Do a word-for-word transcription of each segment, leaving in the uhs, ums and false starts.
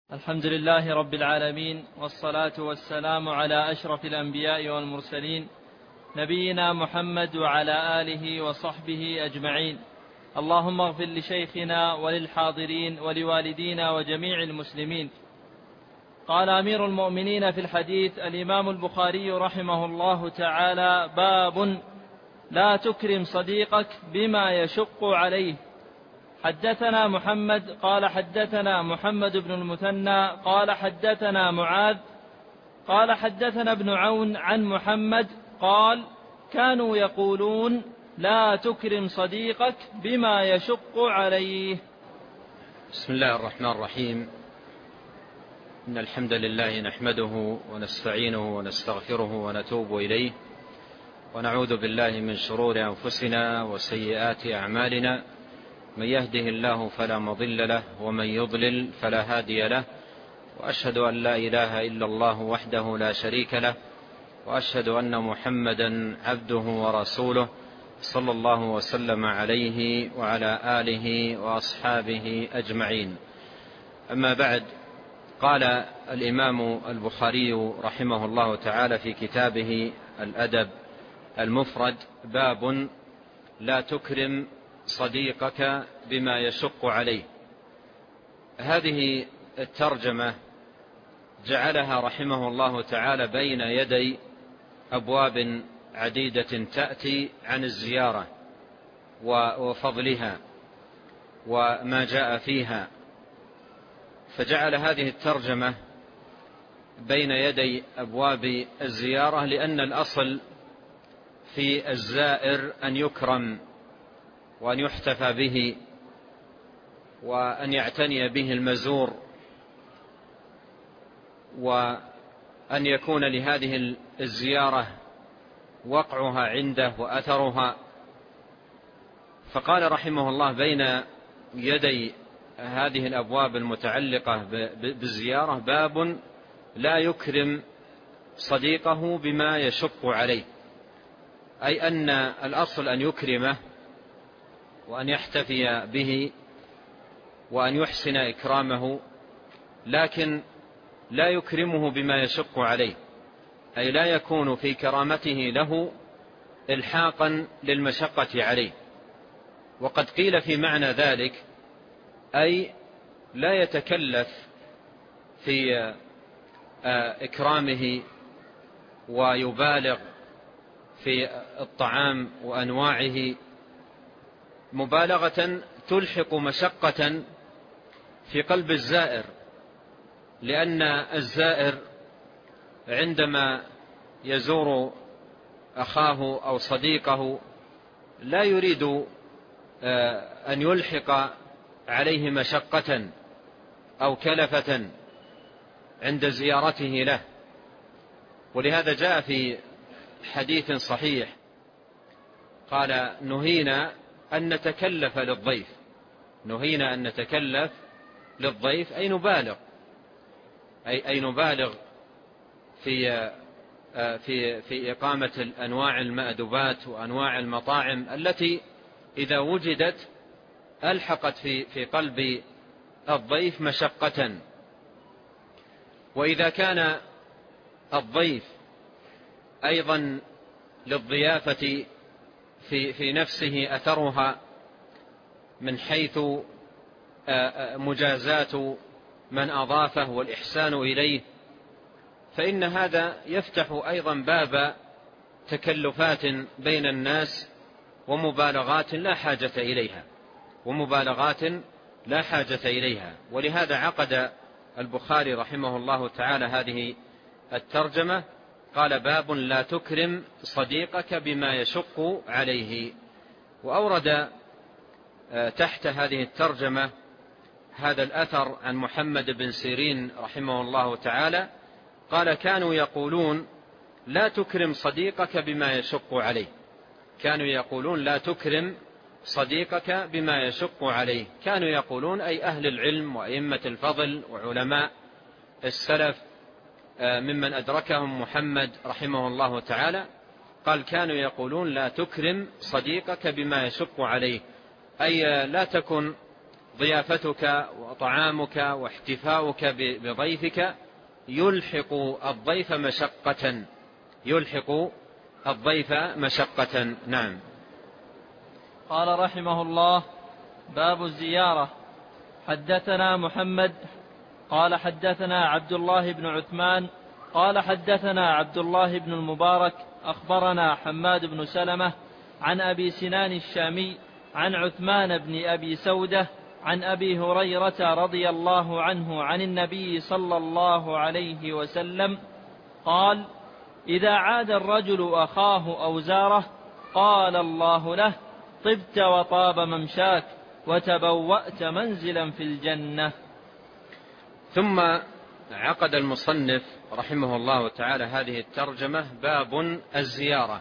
الحمد لله رب العالمين، والصلاة والسلام على أشرف الأنبياء والمرسلين، نبينا محمد وعلى آله وصحبه أجمعين. اللهم اغفر لشيخنا وللحاضرين ولوالدينا وجميع المسلمين. قال أمير المؤمنين في الحديث الإمام البخاري رحمه الله تعالى: باب لا تكرم صديقك بما يشق عليه. حدثنا محمد قال حدثنا محمد بن المثنى قال حدثنا معاذ قال حدثنا ابن عون عن محمد قال: كانوا يقولون لا تكرم صديقك بما يشق عليه. بسم الله الرحمن الرحيم. إن الحمد لله نحمده ونستعينه ونستغفره ونتوب إليه، ونعوذ بالله من شرور أنفسنا وسيئات أعمالنا. من يهده الله فلا مضل له، ومن يضلل فلا هادي له، وأشهد أن لا إله إلا الله وحده لا شريك له، وأشهد أن محمدا عبده ورسوله صلى الله وسلم عليه وعلى آله وأصحابه أجمعين. أما بعد، قال الإمام البخاري رحمه الله تعالى في كتابه الأدب المفرد: باب لا تكرم صديقك بما يشق عليه. هذه الترجمة جعلها رحمه الله تعالى بين يدي أبواب عديدة تأتي عن الزيارة وفضلها وما جاء فيها، فجعل هذه الترجمة بين يدي أبواب الزيارة، لأن الأصل في الزائر أن يكرم وأن يحتفى به وأن يعتني به المزور، وأن يكون لهذه الزيارة وقعها عنده وأثرها. فقال رحمه الله بين يدي هذه الأبواب المتعلقة بالزيارة: باب لا يكرم صديقه بما يشق عليه، أي أن الأصل أن يكرمه وأن يحتفي به وأن يحسن إكرامه، لكن لا يكرمه بما يشق عليه، أي لا يكون في كرامته له إلحاقا للمشقة عليه. وقد قيل في معنى ذلك أي لا يتكلف في إكرامه ويبالغ في الطعام وأنواعه مبالغة تلحق مشقة في قلب الزائر، لأن الزائر عندما يزور أخاه أو صديقه لا يريد أن يلحق عليه مشقة أو كلفة عند زيارته له. ولهذا جاء في حديث صحيح قال: نهينا أن نتكلف للضيف. نهينا أن نتكلف للضيف أي نبالغ أي, أي نبالغ في في في إقامة أنواع المأدبات وأنواع المطاعم التي إذا وجدت ألحقت في في قلب الضيف مشقة. وإذا كان الضيف أيضا للضيافة في في نفسه أثرها من حيث مجازاة من أضافه والإحسان إليه، فإن هذا يفتح أيضا باب تكلفات بين الناس ومبالغات لا حاجة إليها ومبالغات لا حاجة إليها. ولهذا عقد البخاري رحمه الله تعالى هذه الترجمة، قال: باب لا تكرم صديقك بما يشق عليه. وأورد تحت هذه الترجمة هذا الأثر عن محمد بن سيرين رحمه الله تعالى قال: كانوا يقولون لا تكرم صديقك بما يشق عليه. كانوا يقولون لا تكرم صديقك بما يشق عليه. كانوا يقولون أي أهل العلم وأئمة الفضل وعلماء السلف ممن أدركهم محمد رحمه الله تعالى. قال: كانوا يقولون لا تكرم صديقك بما يشق عليه، أي لا تكن ضيافتك وطعامك واحتفاؤك بضيفك يلحق الضيف مشقة يلحق الضيف مشقة. نعم. قال رحمه الله: باب الزيارة. حدثنا محمد قال حدثنا عبد الله بن عثمان قال حدثنا عبد الله بن المبارك أخبرنا حماد بن سلمة عن أبي سنان الشامي عن عثمان بن أبي سودة عن أبي هريرة رضي الله عنه عن النبي صلى الله عليه وسلم قال: إذا عاد الرجل أخاه أو زاره قال الله له: طبت وطاب ممشاك وتبوأت منزلا في الجنة. ثم عقد المصنف رحمه الله تعالى هذه الترجمة: باب الزيارة.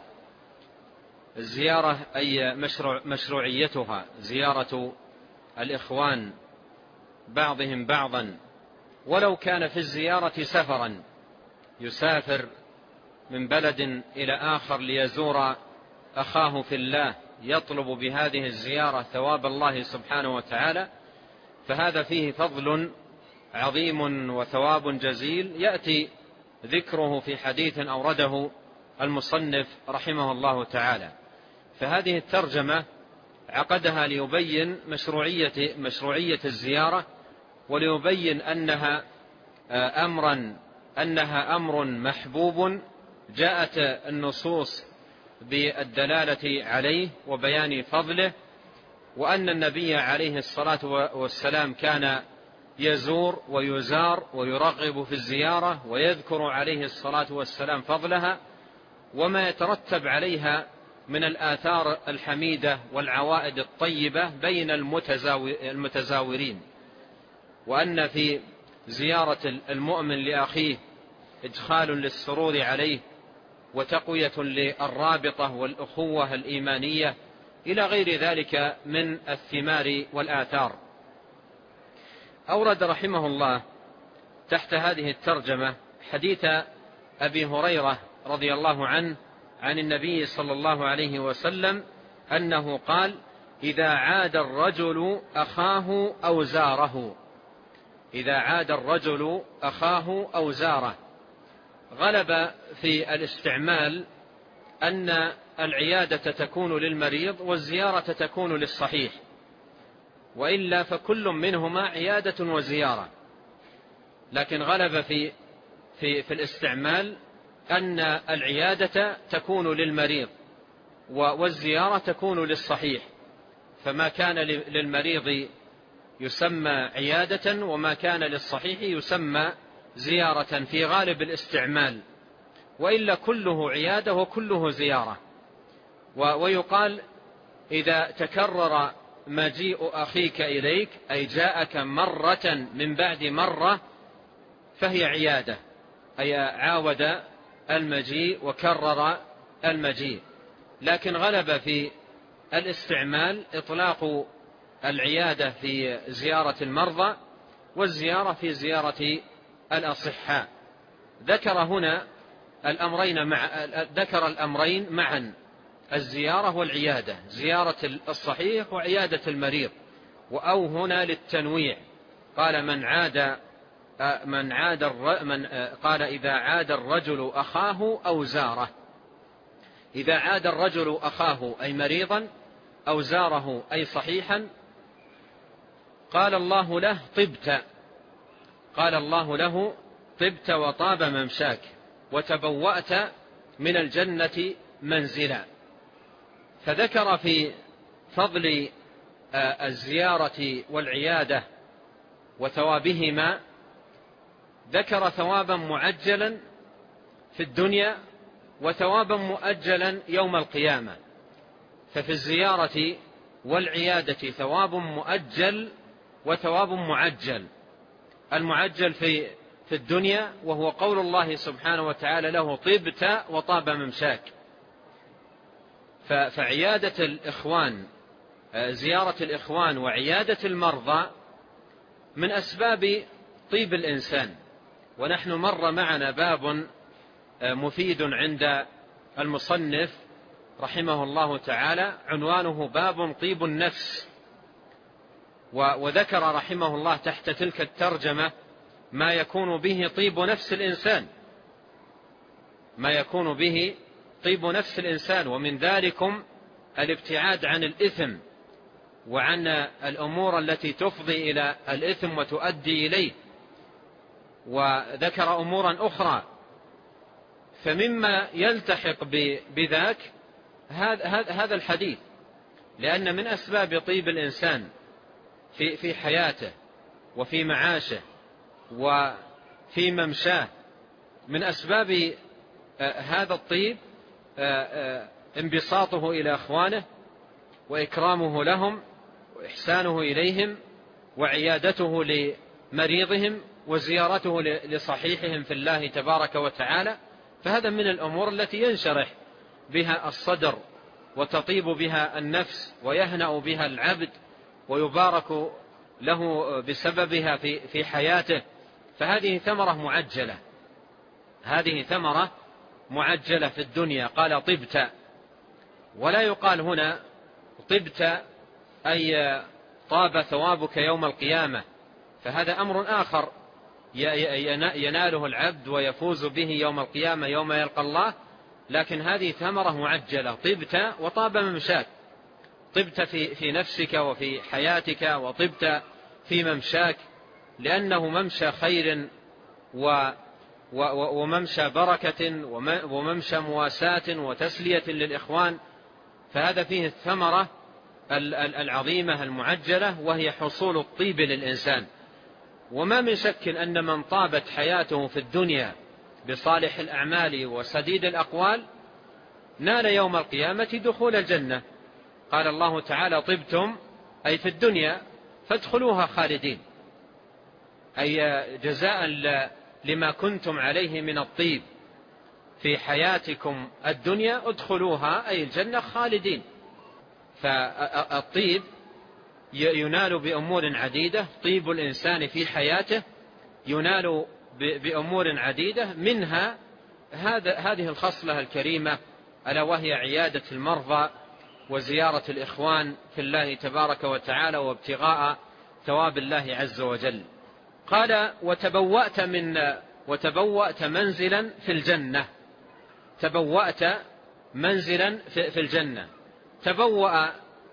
الزيارة أي مشروع مشروعيتها زيارة الإخوان بعضهم بعضا، ولو كان في الزيارة سفرا، يسافر من بلد إلى آخر ليزور أخاه في الله، يطلب بهذه الزيارة ثواب الله سبحانه وتعالى، فهذا فيه فضل عظيم وثواب جزيل يأتي ذكره في حديث أورده المصنف رحمه الله تعالى. فهذه الترجمة عقدها ليبين مشروعية, مشروعية الزيارة، وليبين أنها أمرا أنها أمر محبوب جاءت النصوص بالدلالة عليه وبيان فضله، وأن النبي عليه الصلاة والسلام كان يزور ويزار ويرغب في الزيارة، ويذكر عليه الصلاة والسلام فضلها وما يترتب عليها من الآثار الحميدة والعوائد الطيبة بين المتزاورين، وأن في زيارة المؤمن لأخيه إدخال للسرور عليه وتقوية للرابطة والأخوة الإيمانية إلى غير ذلك من الثمار والآثار. أورد رحمه الله تحت هذه الترجمة حديث أبي هريرة رضي الله عنه عن النبي صلى الله عليه وسلم أنه قال: إذا عاد الرجل أخاه أو زاره. إذا عاد الرجل أخاه أو زاره. غلب في الاستعمال أن العيادة تكون للمريض والزيارة تكون للصحيح، وإلا فكل منهما عيادة وزيارة، لكن غلب في, في, في الاستعمال أن العيادة تكون للمريض والزيارة تكون للصحيح، فما كان للمريض يسمى عيادة وما كان للصحيح يسمى زيارة في غالب الاستعمال، وإلا كله عيادة وكله زيارة. ويقال إذا تكرر مجيء أخيك إليك أي جاءك مرة من بعد مرة فهي عيادة، أي عاود المجيء وكرر المجيء. لكن غلب في الاستعمال إطلاق العيادة في زيارة المرضى والزيارة في زيارة الأصحاء. ذكر هنا الأمرين مع ذكر الأمرين معا، الزيارة والعيادة، زيارة الصحيح وعيادة المريض، وأو هنا للتنويع. قال من عاد من عاد من قال إذا عاد الرجل أخاه أو زاره. إذا عاد الرجل أخاه أي مريضا أو زاره أي صحيحا قال الله له: طبت. قال الله له: طبت وطاب ممشاك وتبوأت من الجنة منزلا. فذكر في فضل الزيارة والعيادة وثوابهما، ذكر ثوابا معجلا في الدنيا وثوابا مؤجلا يوم القيامة. ففي الزيارة والعيادة ثواب مؤجل وثواب معجل. المعجل في في الدنيا وهو قول الله سبحانه وتعالى له: طبت وطاب ممشاك. فعيادة الإخوان، زيارة الإخوان وعيادة المرضى من أسباب طيب الإنسان. ونحن مر معنا باب مفيد عند المصنف رحمه الله تعالى عنوانه: باب طيب النفس. وذكر رحمه الله تحت تلك الترجمة ما يكون به طيب نفس الإنسان ما يكون به طيب نفس الإنسان ومن ذلكم الابتعاد عن الإثم وعن الأمور التي تفضي إلى الإثم وتؤدي إليه. وذكر أمورا أخرى، فمما يلتحق بذاك هذا الحديث، لأن من أسباب طيب الإنسان في في حياته وفي معاشه وفي ممشاه، من أسباب هذا الطيب انبساطه إلى أخوانه وإكرامه لهم وإحسانه إليهم وعيادته لمريضهم وزيارته لصحيحهم في الله تبارك وتعالى. فهذا من الأمور التي ينشرح بها الصدر وتطيب بها النفس ويهنأ بها العبد ويبارك له بسببها في في حياته. فهذه ثمرة معجلة، هذه ثمرة معجلة في الدنيا. قال طبت، ولا يقال هنا طبت أي طاب ثوابك يوم القيامة، فهذا أمر آخر يناله العبد ويفوز به يوم القيامة يوم يلقى الله، لكن هذه ثمرة معجلة. طبت وطاب ممشاك، طبت في في نفسك وفي حياتك، وطبت في ممشاك، لأنه ممشى خير وممشى بركة وممشى مواساة وتسلية للإخوان. فهذا فيه الثمرة العظيمة المعجلة، وهي حصول الطيب للإنسان. وما من شك أن من طابت حياته في الدنيا بصالح الأعمال وسديد الأقوال نال يوم القيامة دخول الجنة. قال الله تعالى طبتم أي في الدنيا فادخلوها خالدين، أي جزاء لما كنتم عليه من الطيب في حياتكم الدنيا ادخلوها أي الجنة خالدين. فالطيب ينال بأمور عديدة، طيب الإنسان في حياته ينال بأمور عديدة، منها هذه الخصلة الكريمة ألا وهي عيادة المرضى وزيارة الإخوان في الله تبارك وتعالى وابتغاء ثواب الله عز وجل. قال وتبوأت من وتبوأت منزلا في الجنة، تبوأت منزلا في الجنة. تبوأ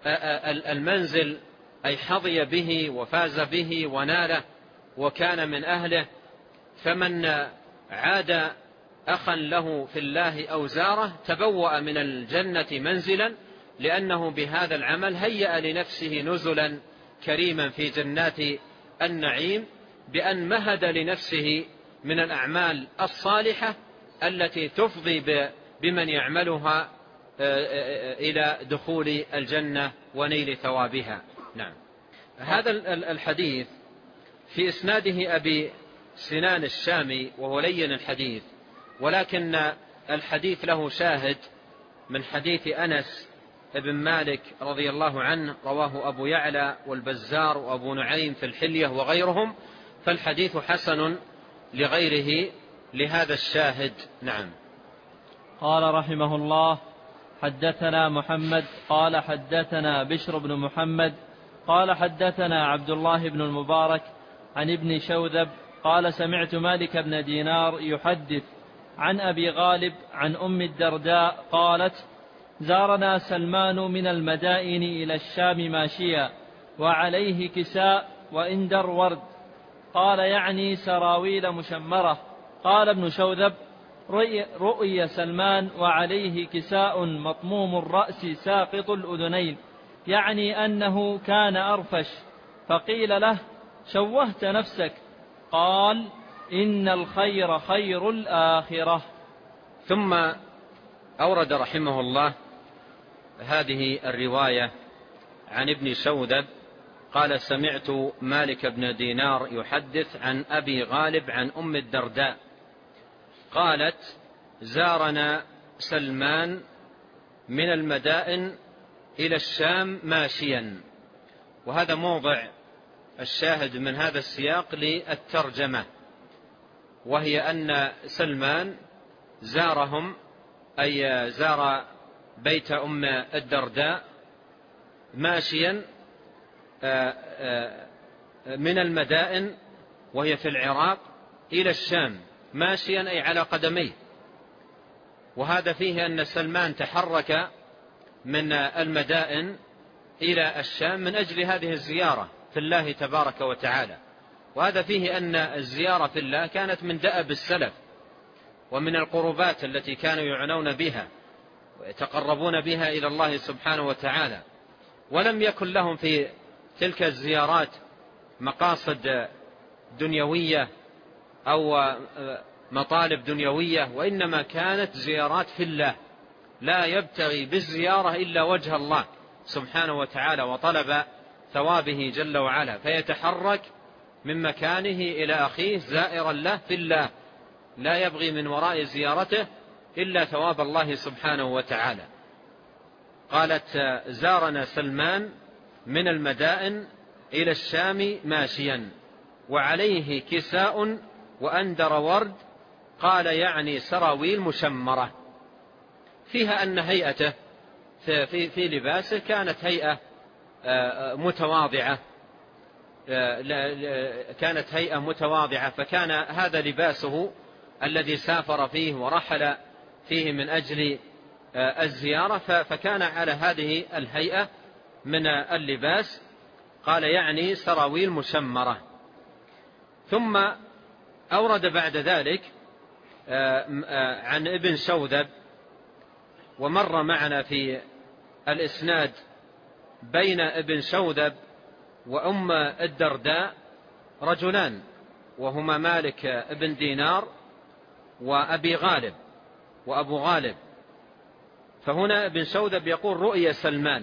المنزل أي حظي به وفاز به وناله وكان من أهله. فمن عاد أخا له في الله أو زاره تبوأ من الجنة منزلا، لأنه بهذا العمل هيأ لنفسه نزلا كريما في جنات النعيم، بأن مهد لنفسه من الأعمال الصالحة التي تفضي بمن يعملها إلى دخول الجنة ونيل ثوابها. نعم. هذا الحديث في إسناده أبي سنان الشامي وهو لين الحديث، ولكن الحديث له شاهد من حديث أنس ابن مالك رضي الله عنه، رواه أبو يعلى والبزار وأبو نعيم في الحلية وغيرهم، فالحديث حسن لغيره لهذا الشاهد. نعم. قال رحمه الله حدثنا محمد قال حدثنا بشر بن محمد قال حدثنا عبد الله بن المبارك عن ابن شوذب قال سمعت مالك بن دينار يحدث عن أبي غالب عن أم الدرداء قالت زارنا سلمان من المدائن إلى الشام ماشيا وعليه كساء وإندر ورد، قال يعني سراويل مشمرة. قال ابن شوذب رؤي سلمان وعليه كساء مطموم الرأس ساقط الأذنين، يعني أنه كان أرفش، فقيل له شوهت نفسك، قال إن الخير خير الآخرة. ثم أورد رحمه الله هذه الرواية عن ابن شوذب قال سمعت مالك بن دينار يحدث عن أبي غالب عن أم الدرداء قالت زارنا سلمان من المدائن إلى الشام ماشيا. وهذا موضع الشاهد من هذا السياق للترجمة، وهي أن سلمان زارهم أي زار بيت أم الدرداء ماشيا من المدائن وهي في العراق إلى الشام ماشيا أي على قدميه. وهذا فيه أن سلمان تحرك من المدائن إلى الشام من أجل هذه الزيارة في الله تبارك وتعالى. وهذا فيه أن الزيارة في الله كانت من دأب السلف ومن القربات التي كانوا يعنون بها ويتقربون بها إلى الله سبحانه وتعالى، ولم يكن لهم في تلك الزيارات مقاصد دنيوية أو مطالب دنيوية، وإنما كانت زيارات في الله، لا يبتغي بالزيارة إلا وجه الله سبحانه وتعالى وطلب ثوابه جل وعلا، فيتحرك من مكانه إلى أخيه زائرا له في الله، لا يبغي من وراء زيارته إلا ثواب الله سبحانه وتعالى. قالت زارنا سلمان من المدائن إلى الشام ماشيا وعليه كساء وأندر ورد، قال يعني سراويل مشمرة، فيها أن هيئته في, في لباسه كانت هيئة متواضعة، كانت هيئة متواضعة، فكان هذا لباسه الذي سافر فيه ورحل فيه من أجل الزيارة، فكان على هذه الهيئة من اللباس. قال يعني سراويل مشمرة. ثم أورد بعد ذلك عن ابن شوذب، ومر معنا في الإسناد بين ابن شوذب وأم الدرداء رجلان، وهما مالك ابن دينار وأبي غالب وأبو غالب. فهنا ابن شوذب يقول رؤيا سلمان،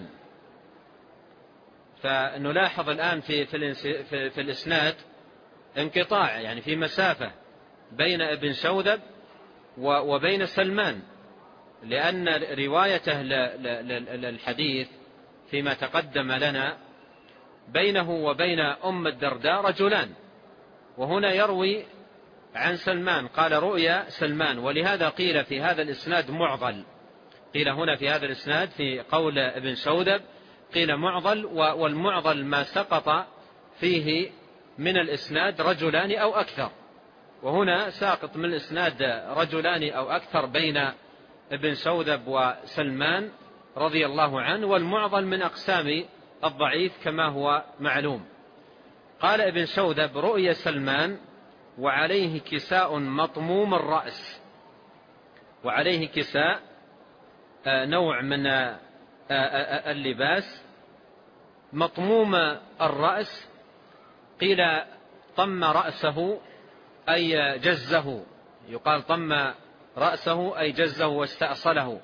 فنلاحظ الآن في, في, في, في الإسناد انقطاع، يعني في مسافة بين ابن شوذب وبين سلمان، لأن روايته للحديث فيما تقدم لنا بينه وبين أم الدرداء رجلان، وهنا يروي عن سلمان قال رؤيا سلمان. ولهذا قيل في هذا الإسناد معضل، قيل هنا في هذا الإسناد في قول ابن شوذب قيل معضل، والمعضل ما سقط فيه من الإسناد رجلان أو أكثر، وهنا ساقط من الإسناد رجلان أو أكثر بين ابن شوذب وسلمان رضي الله عنه، والمعضل من أقسام الضعيف كما هو معلوم. قال ابن شوذب رؤيا سلمان وعليه كساء مطموم الرأس، وعليه كساء نوع من اللباس مطموم الرأس، قيل طم رأسه أي جزه، يقال طم رأسه أي جزه واستأصله.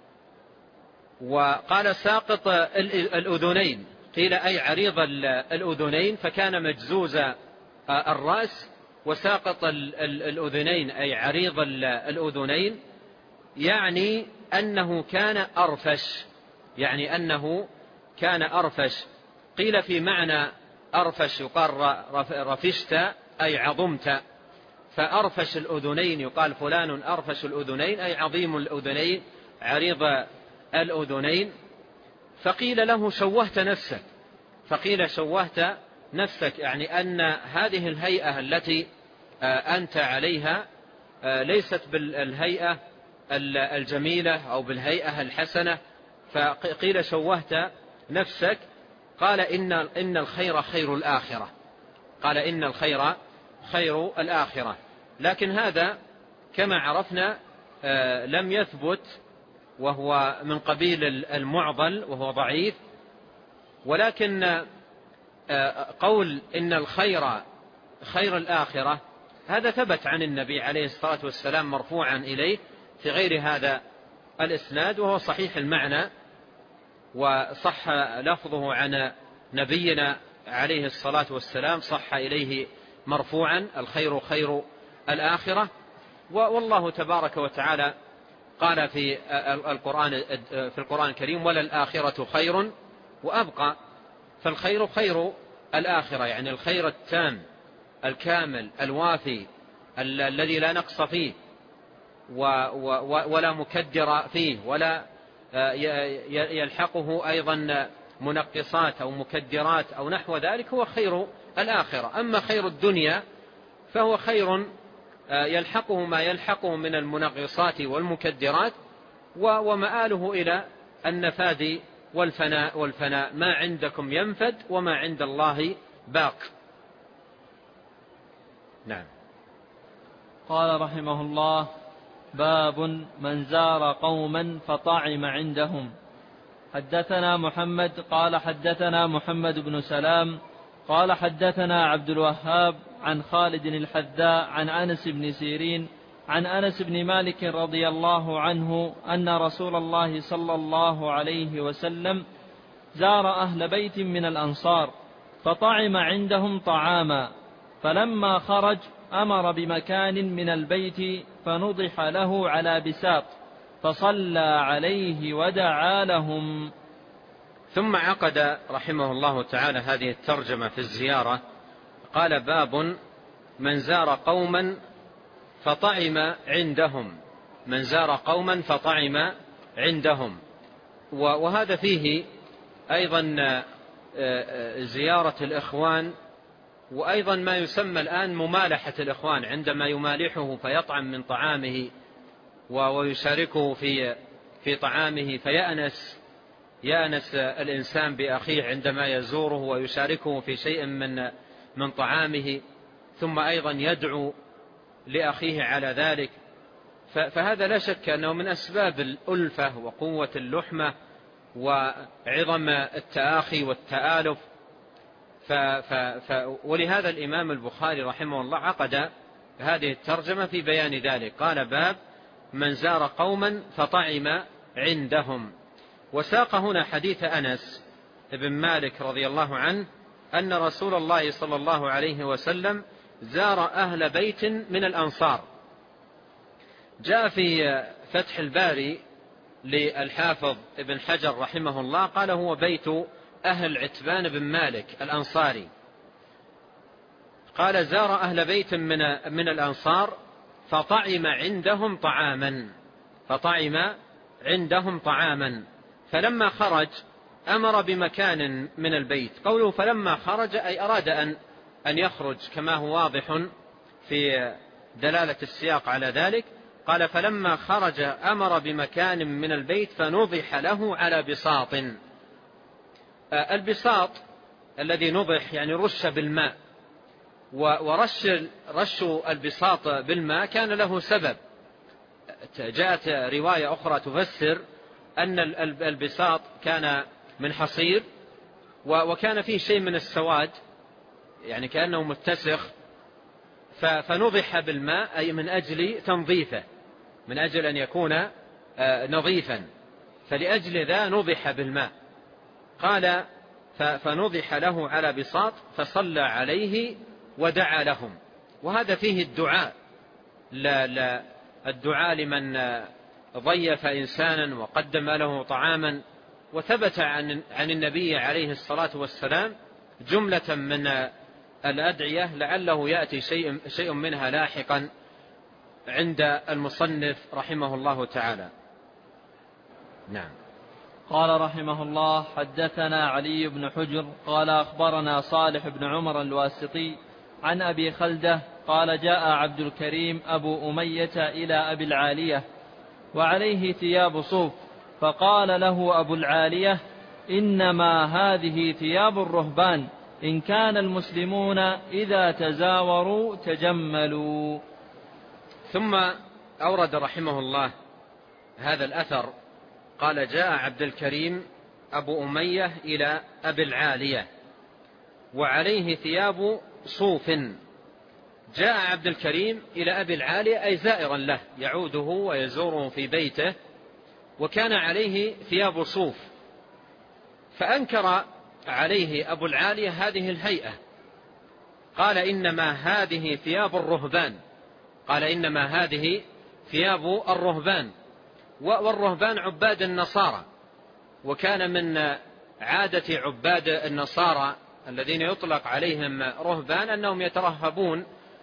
وقال ساقط الأذنين، قيل أي عريض الأذنين، فكان مجزوز الرأس وساقط الأذنين أي عريض الأذنين، يعني أنه كان أرفش، يعني أنه كان أرفش. قيل في معنى أرفش يقال رفشت أي عظمت، فأرفش الأذنين يقال فلان أرفش الأذنين أي عظيم الأذنين عريض الأذنين. فقيل له شوهت نفسك، فقيل شوهت نفسك، يعني أن هذه الهيئة التي أنت عليها ليست بالهيئة الجميلة أو بالهيئة الحسنة، فقيل شوهت نفسك. قال إن إن الخير خير الآخرة، قال إن الخير خير الآخرة. لكن هذا كما عرفنا لم يثبت، وهو من قبيل المعضل وهو ضعيف. ولكن قول إن الخير خير الآخرة هذا ثبت عن النبي عليه الصلاة والسلام مرفوعا إليه في غير هذا الإسناد، وهو صحيح المعنى وصح لفظه عن نبينا عليه الصلاة والسلام، صح إليه مرفوعا الخير خير الآخرة. والله تبارك وتعالى قال في القرآن في القرآن الكريم ولا الآخرة خير وأبقى، فالخير خير الآخرة، يعني الخير التام الكامل الوافي الذي لا نقص فيه ولا مكدر فيه ولا يلحقه أيضا منقصات أو مكدرات أو نحو ذلك هو خير الآخرة. أما خير الدنيا فهو خير يلحقه ما يلحقه من المنغصات والمكدرات، ومآله إلى النفاد والفناء والفناء، ما عندكم ينفد وما عند الله باق. نعم. قال رحمه الله: باب من زار قوما فطعم عندهم. حدثنا محمد قال حدثنا محمد بن سلام قال حدثنا عبد الوهاب عن خالد الحذاء عن أنس بن سيرين عن أنس بن مالك رضي الله عنه أن رسول الله صلى الله عليه وسلم زار أهل بيت من الأنصار فطعم عندهم طعاما، فلما خرج أمر بمكان من البيت فنضح له على بساط فصلى عليه ودعا لهم. ثم عقد رحمه الله تعالى هذه الترجمة في الزيارة، قال: باب من زار قوما فطعم عندهم. من زار قوما فطعم عندهم، وهذا فيه أيضا زيارة الإخوان، وأيضا ما يسمى الآن ممالحة الإخوان، عندما يمالحه فيطعم من طعامه ويشاركه في في طعامه فيأنس يأنس الإنسان بأخيه عندما يزوره ويشاركه في شيء من من طعامه، ثم أيضا يدعو لأخيه على ذلك. فهذا لا شك أنه من أسباب الألفة وقوة اللحمة وعظم التآخي والتآلف. ف ف ف ولهذا الإمام البخاري رحمه الله عقد هذه الترجمة في بيان ذلك. قال: باب من زار قوما فطعم عندهم. وساق هنا حديث أنس بن مالك رضي الله عنه أن رسول الله صلى الله عليه وسلم زار أهل بيت من الأنصار. جاء في فتح الباري للحافظ ابن حجر رحمه الله قال: هو بيت أهل عتبان بن مالك الأنصاري. قال: زار أهل بيت من من الأنصار فطعم عندهم طعاما فطعم عندهم طعاما فلما خرج أمر بمكان من البيت. قوله فلما خرج أي أراد أن أن يخرج، كما هو واضح في دلالة السياق على ذلك. قال: فلما خرج أمر بمكان من البيت فنضح له على بساط. البساط الذي نضح يعني رش بالماء، ورش رش البساط بالماء كان له سبب. جاءت رواية أخرى تفسر أن البساط كان من حصير وكان فيه شيء من السواد، يعني كأنه متسخ، فنضح بالماء أي من أجل تنظيفه، من أجل أن يكون نظيفا، فلأجل ذا نضح بالماء. قال: فنضح له على بساط فصلى عليه ودعا لهم. وهذا فيه الدعاء، لا لا الدعاء لمن ضيف إنسانا وقدم له طعاما. وثبت عن عن النبي عليه الصلاة والسلام جملة من الأدعية لعله يأتي شيء شيء منها لاحقا عند المصنف رحمه الله تعالى. نعم. قال رحمه الله: حدثنا علي بن حجر قال أخبرنا صالح بن عمر الواسطي عن أبي خلدة قال: جاء عبد الكريم أبو أمية إلى أبي العالية وعليه ثياب صوف، فقال له أبو العالية: إنما هذه ثياب الرهبان، إن كان المسلمون إذا تزاوروا تجملوا. ثم أورد رحمه الله هذا الأثر. قال: جاء عبد الكريم أبو أمية إلى أبي العالية وعليه ثياب صوف. جاء عبد الكريم إلى أبي العالية أي زائرا له، يعوده ويزوره في بيته، وكان عليه ثياب صوف. فأنكر عليه أبو العالية هذه الهيئة، قال: إنما هذه ثياب الرهبان. قال: إنما هذه ثياب الرهبان. والرهبان عباد النصارى، وكان من عادة عباد النصارى الذين يطلق عليهم رهبان أنهم يترهبون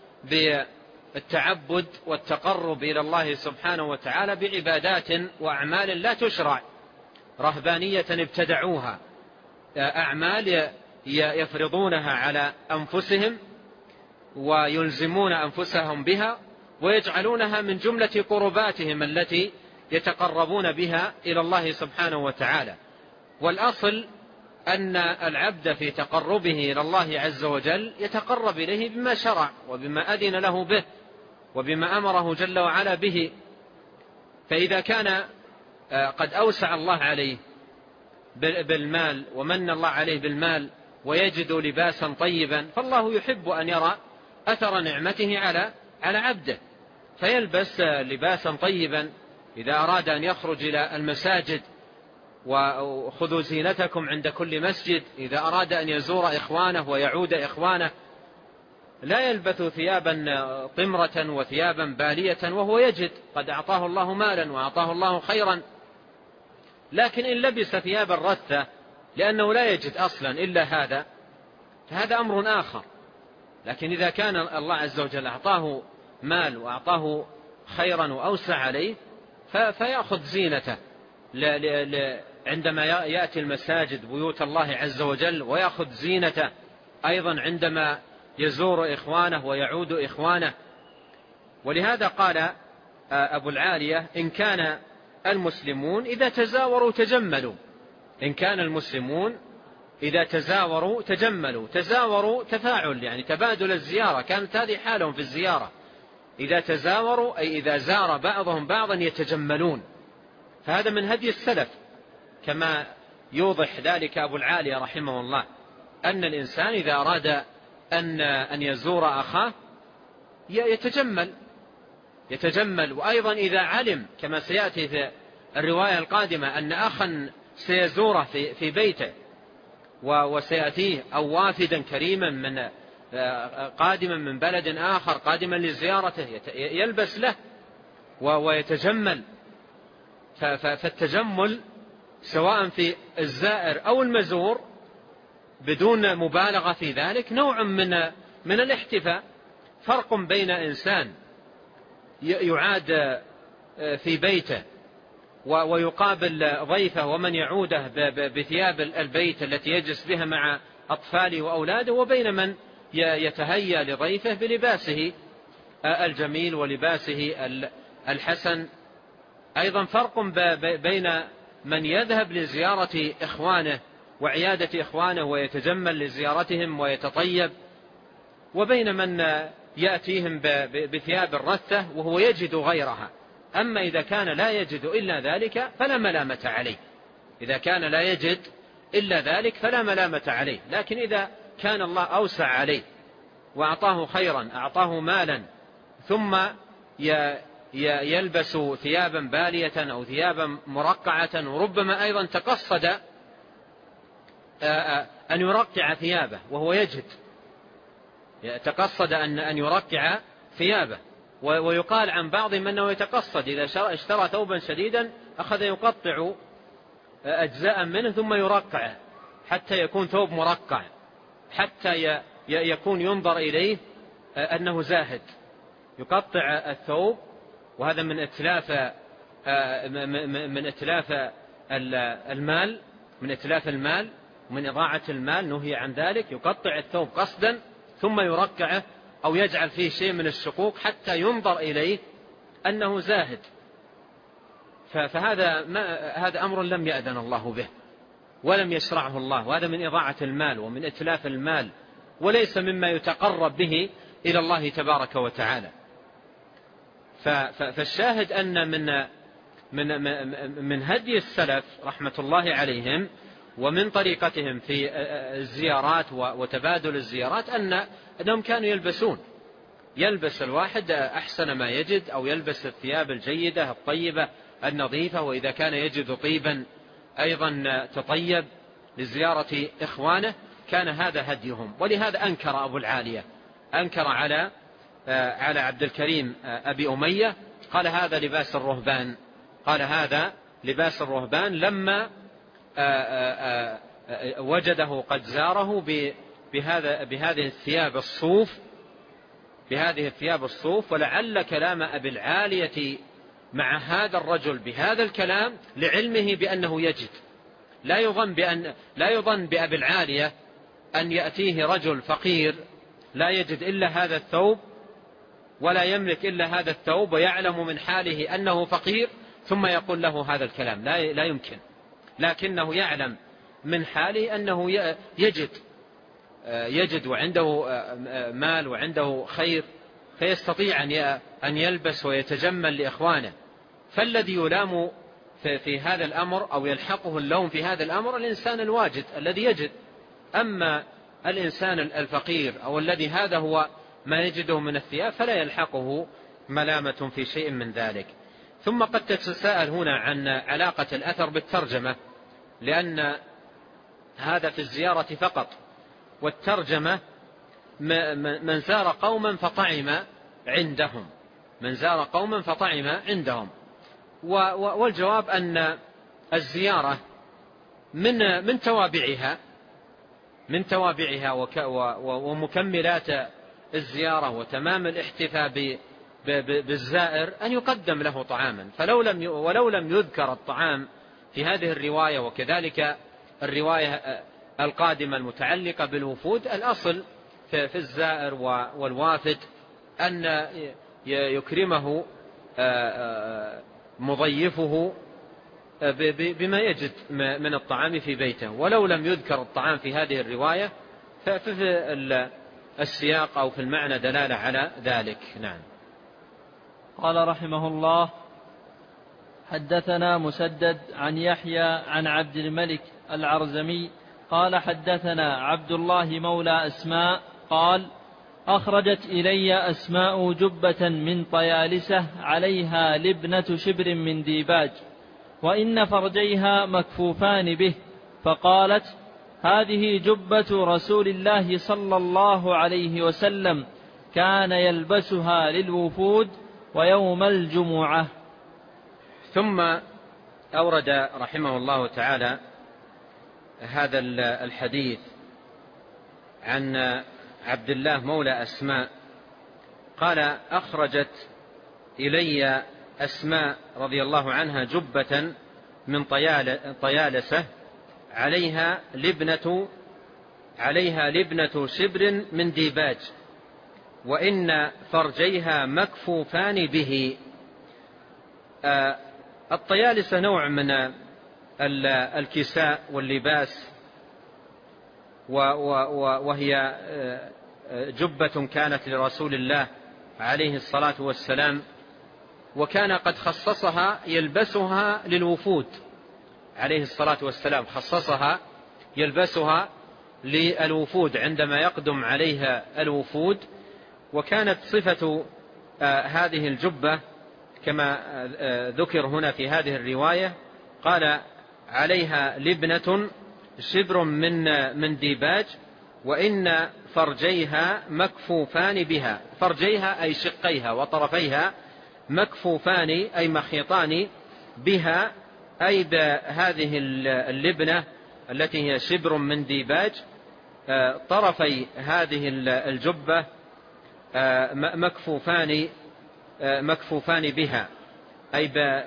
بالتعبد والتقرب إلى الله سبحانه وتعالى بعبادات وأعمال لا تشرع، رهبانية ابتدعوها أعمال يفرضونها على أنفسهم ويلزمون أنفسهم بها ويجعلونها من جملة قرباتهم التي يتقربون بها إلى الله سبحانه وتعالى. والأصل أن العبد في تقربه إلى الله عز وجل يتقرب إليه بما شرع وبما أذن له به وبما أمره جل وعلا به. فإذا كان قد أوسع الله عليه بالمال ومن الله عليه بالمال ويجد لباسا طيبا، فالله يحب أن يرى أثر نعمته على على عبده، فيلبس لباسا طيبا إذا أراد أن يخرج إلى المساجد، وخذوا زينتكم عند كل مسجد. إذا أراد أن يزور إخوانه ويعود إخوانه لا يلبث ثيابا طمرة وثيابا بالية وهو يجد قد أعطاه الله مالا وأعطاه الله خيرا. لكن إن لبس ثيابا رثة لأنه لا يجد أصلا إلا هذا فهذا أمر آخر. لكن إذا كان الله عز وجل أعطاه مال وأعطاه خيرا وأوسع عليه فيأخذ زينته عندما يأتي المساجد بيوت الله عز وجل، ويأخذ زينته أيضا عندما يزور إخوانه ويعود إخوانه. ولهذا قال أبو العالية: إن كان المسلمون إذا تزاوروا تجملوا. إن كان المسلمون إذا تزاوروا تجملوا. تزاوروا تفاعل يعني تبادل الزيارة، كانت هذه حالهم في الزيارة. إذا تزاوروا أي إذا زار بعضهم بعضا يتجملون. فهذا من هدي السلف، كما يوضح ذلك أبو العالية رحمه الله، أن الإنسان إذا أراد أن أن يزور أخاه يتجمل يتجمل وأيضا إذا علم كما سيأتي في الرواية القادمة أن أخا سيزوره في في بيته وسيأتيه أو وافدا كريما من قادما من بلد آخر قادما لزيارته يلبس له ويتجمل. فالتجمل سواء في الزائر أو المزور بدون مبالغة في ذلك نوع من من الاحتفاء. فرق بين إنسان يعاد في بيته ويقابل ضيفه ومن يعوده بثياب البيت التي يجلس بها مع أطفاله وأولاده، وبين من يتهيأ لضيفه بلباسه الجميل ولباسه الحسن. أيضا فرق بين من يذهب لزيارة إخوانه وعيادة إخوانه ويتجمل لزيارتهم ويتطيب، وبين من يأتيهم بثياب الرثة وهو يجد غيرها. أما إذا كان لا يجد إلا ذلك فلا ملامة عليه. إذا كان لا يجد إلا ذلك فلا ملامة عليه. لكن إذا كان الله أوسع عليه وأعطاه خيرا، أعطاه مالا، ثم يلبس ثيابا بالية أو ثيابا مرقعة، وربما أيضا تقصد أن يرقع ثيابه وهو يجد، تقصد أن يرقع ثيابه. ويقال عن بعضهم أنه يتقصد إذا اشترى ثوبا شديدا أخذ يقطع أجزاء منه ثم يرقعه حتى يكون ثوب مرقع، حتى يكون ينظر إليه أنه زاهد. يقطع الثوب، وهذا من إتلاف من إتلاف المال من إتلاف المال ومن إضاعة المال، نهي عن ذلك. يقطع الثوب قصدا ثم يرقعه أو يجعل فيه شيء من الشقوق حتى ينظر إليه أنه زاهد. فهذا ما هذا أمر لم يأذن الله به ولم يشرعه الله، وهذا من إضاعة المال ومن إتلاف المال، وليس مما يتقرب به إلى الله تبارك وتعالى. فالشاهد أن من من من هدي السلف رحمة الله عليهم ومن طريقتهم في الزيارات وتبادل الزيارات أن أنهم كانوا يلبسون يلبس الواحد أحسن ما يجد، أو يلبس الثياب الجيدة الطيبة النظيفة، وإذا كان يجد طيبا أيضا تطيب لزيارة إخوانه. كان هذا هديهم. ولهذا أنكر أبو العالية أنكر على على عبد الكريم أبي أمية، قال هذا لباس الرهبان قال هذا لباس الرهبان لما وجده قد زاره بهذا بهذه الثياب الصوف بهذه الثياب الصوف. ولعل كلام أبي العالية مع هذا الرجل بهذا الكلام لعلمه بأنه يجد لا يظن بأن لا يظن بأبي العالية أن يأتيه رجل فقير لا يجد إلا هذا الثوب ولا يملك إلا هذا الثوب ويعلم من حاله أنه فقير ثم يقول له هذا الكلام، لا لا يمكن، لكنه يعلم من حاله أنه يجد يجد وعنده مال وعنده خير فيستطيع أن يلبس ويتجمل لإخوانه. فالذي يلام في هذا الأمر أو يلحقه اللوم في هذا الأمر الإنسان الواجد الذي يجد. أما الإنسان الفقير أو الذي هذا هو ما يجده من الثياب فلا يلحقه ملامة في شيء من ذلك. ثم قد تتساءل هنا عن علاقة الأثر بالترجمة، لأن هذا في الزيارة فقط، والترجمة من زار قوما فطعم عندهم، من زار قوما فطعم عندهم. والجواب أن الزيارة من من توابعها من توابعها ومكملات الزيارة وتمام الاحتفاء بالزائر أن يقدم له طعاما. فلو لم ولو لم يذكر الطعام في هذه الرواية وكذلك الرواية القادمة المتعلقة بالوفود، الأصل في الزائر والوافد أن يكرمه مضيفه بما يجد من الطعام في بيته. ولو لم يذكر الطعام في هذه الرواية ففي السياق أو في المعنى دلالة على ذلك. نعم. قال رحمه الله: حدثنا مسدد عن يحيى عن عبد الملك العرزمي قال حدثنا عبد الله مولى أسماء قال: أخرجت إلي أسماء جبة من طيالسة عليها لبنة شبر من ديباج وإن فرجيها مكفوفان به، فقالت: هذه جبة رسول الله صلى الله عليه وسلم كان يلبسها للوفود ويوم الجمعة. ثم أورد رحمه الله تعالى هذا الحديث عن عبد الله مولى أسماء قال: أخرجت إلي أسماء رضي الله عنها جبة من طيالسة عليها لبنة عليها لبنة شبر من ديباج وإن فرجيها مكفوفان به. الطيالسة نوع من الكساء واللباس، وهي جبة كانت لرسول الله عليه الصلاة والسلام، وكان قد خصصها يلبسها للوفود عليه الصلاة والسلام، خصصها يلبسها للوفود عندما يقدم عليها الوفود. وكانت صفة هذه الجبة كما ذكر هنا في هذه الرواية، قال: عليها لبنة شبر من من ديباج وإن فرجيها مكفوفان بها. فرجيها أي شقيها وطرفيها، مكفوفان أي مخيطان بها أي بهذه اللبنة التي هي شبر من ديباج. طرفي هذه الجبة مكفوفان مكفوفان بها أي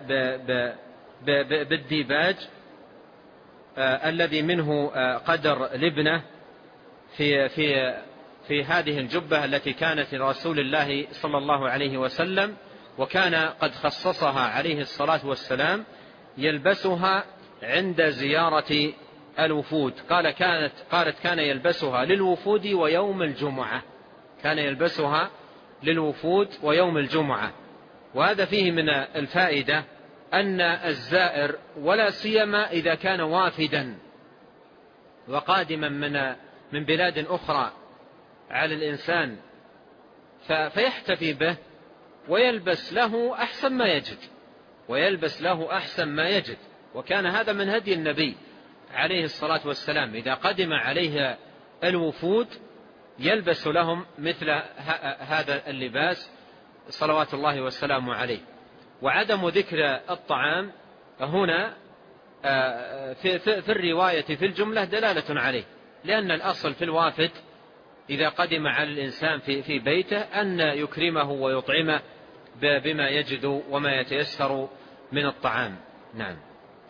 بالديباج الذي منه قدر لبنة في في في هذه الجبة التي كانت لرسول الله صلى الله عليه وسلم، وكان قد خصصها عليه الصلاة والسلام يلبسها عند زيارة الوفود. قال كانت قالت كان يلبسها للوفود ويوم الجمعة، كان يلبسها للوفود ويوم الجمعة. وهذا فيه من الفائدة أن الزائر ولا سيما إذا كان وافدا وقادما من من بلاد أخرى على الإنسان فيحتفي به ويلبس له أحسن ما يجد ويلبس له أحسن ما يجد. وكان هذا من هدي النبي عليه الصلاة والسلام، إذا قدم عليه الوفود يلبس لهم مثل هذا اللباس صلوات الله والسلام عليه. وعدم ذكر الطعام هنا في, في, في الرواية في الجملة دلالة عليه، لأن الأصل في الوافد إذا قدم على الإنسان في, في بيته أن يكرمه ويطعمه بما يجد وما يتيسر من الطعام. نعم.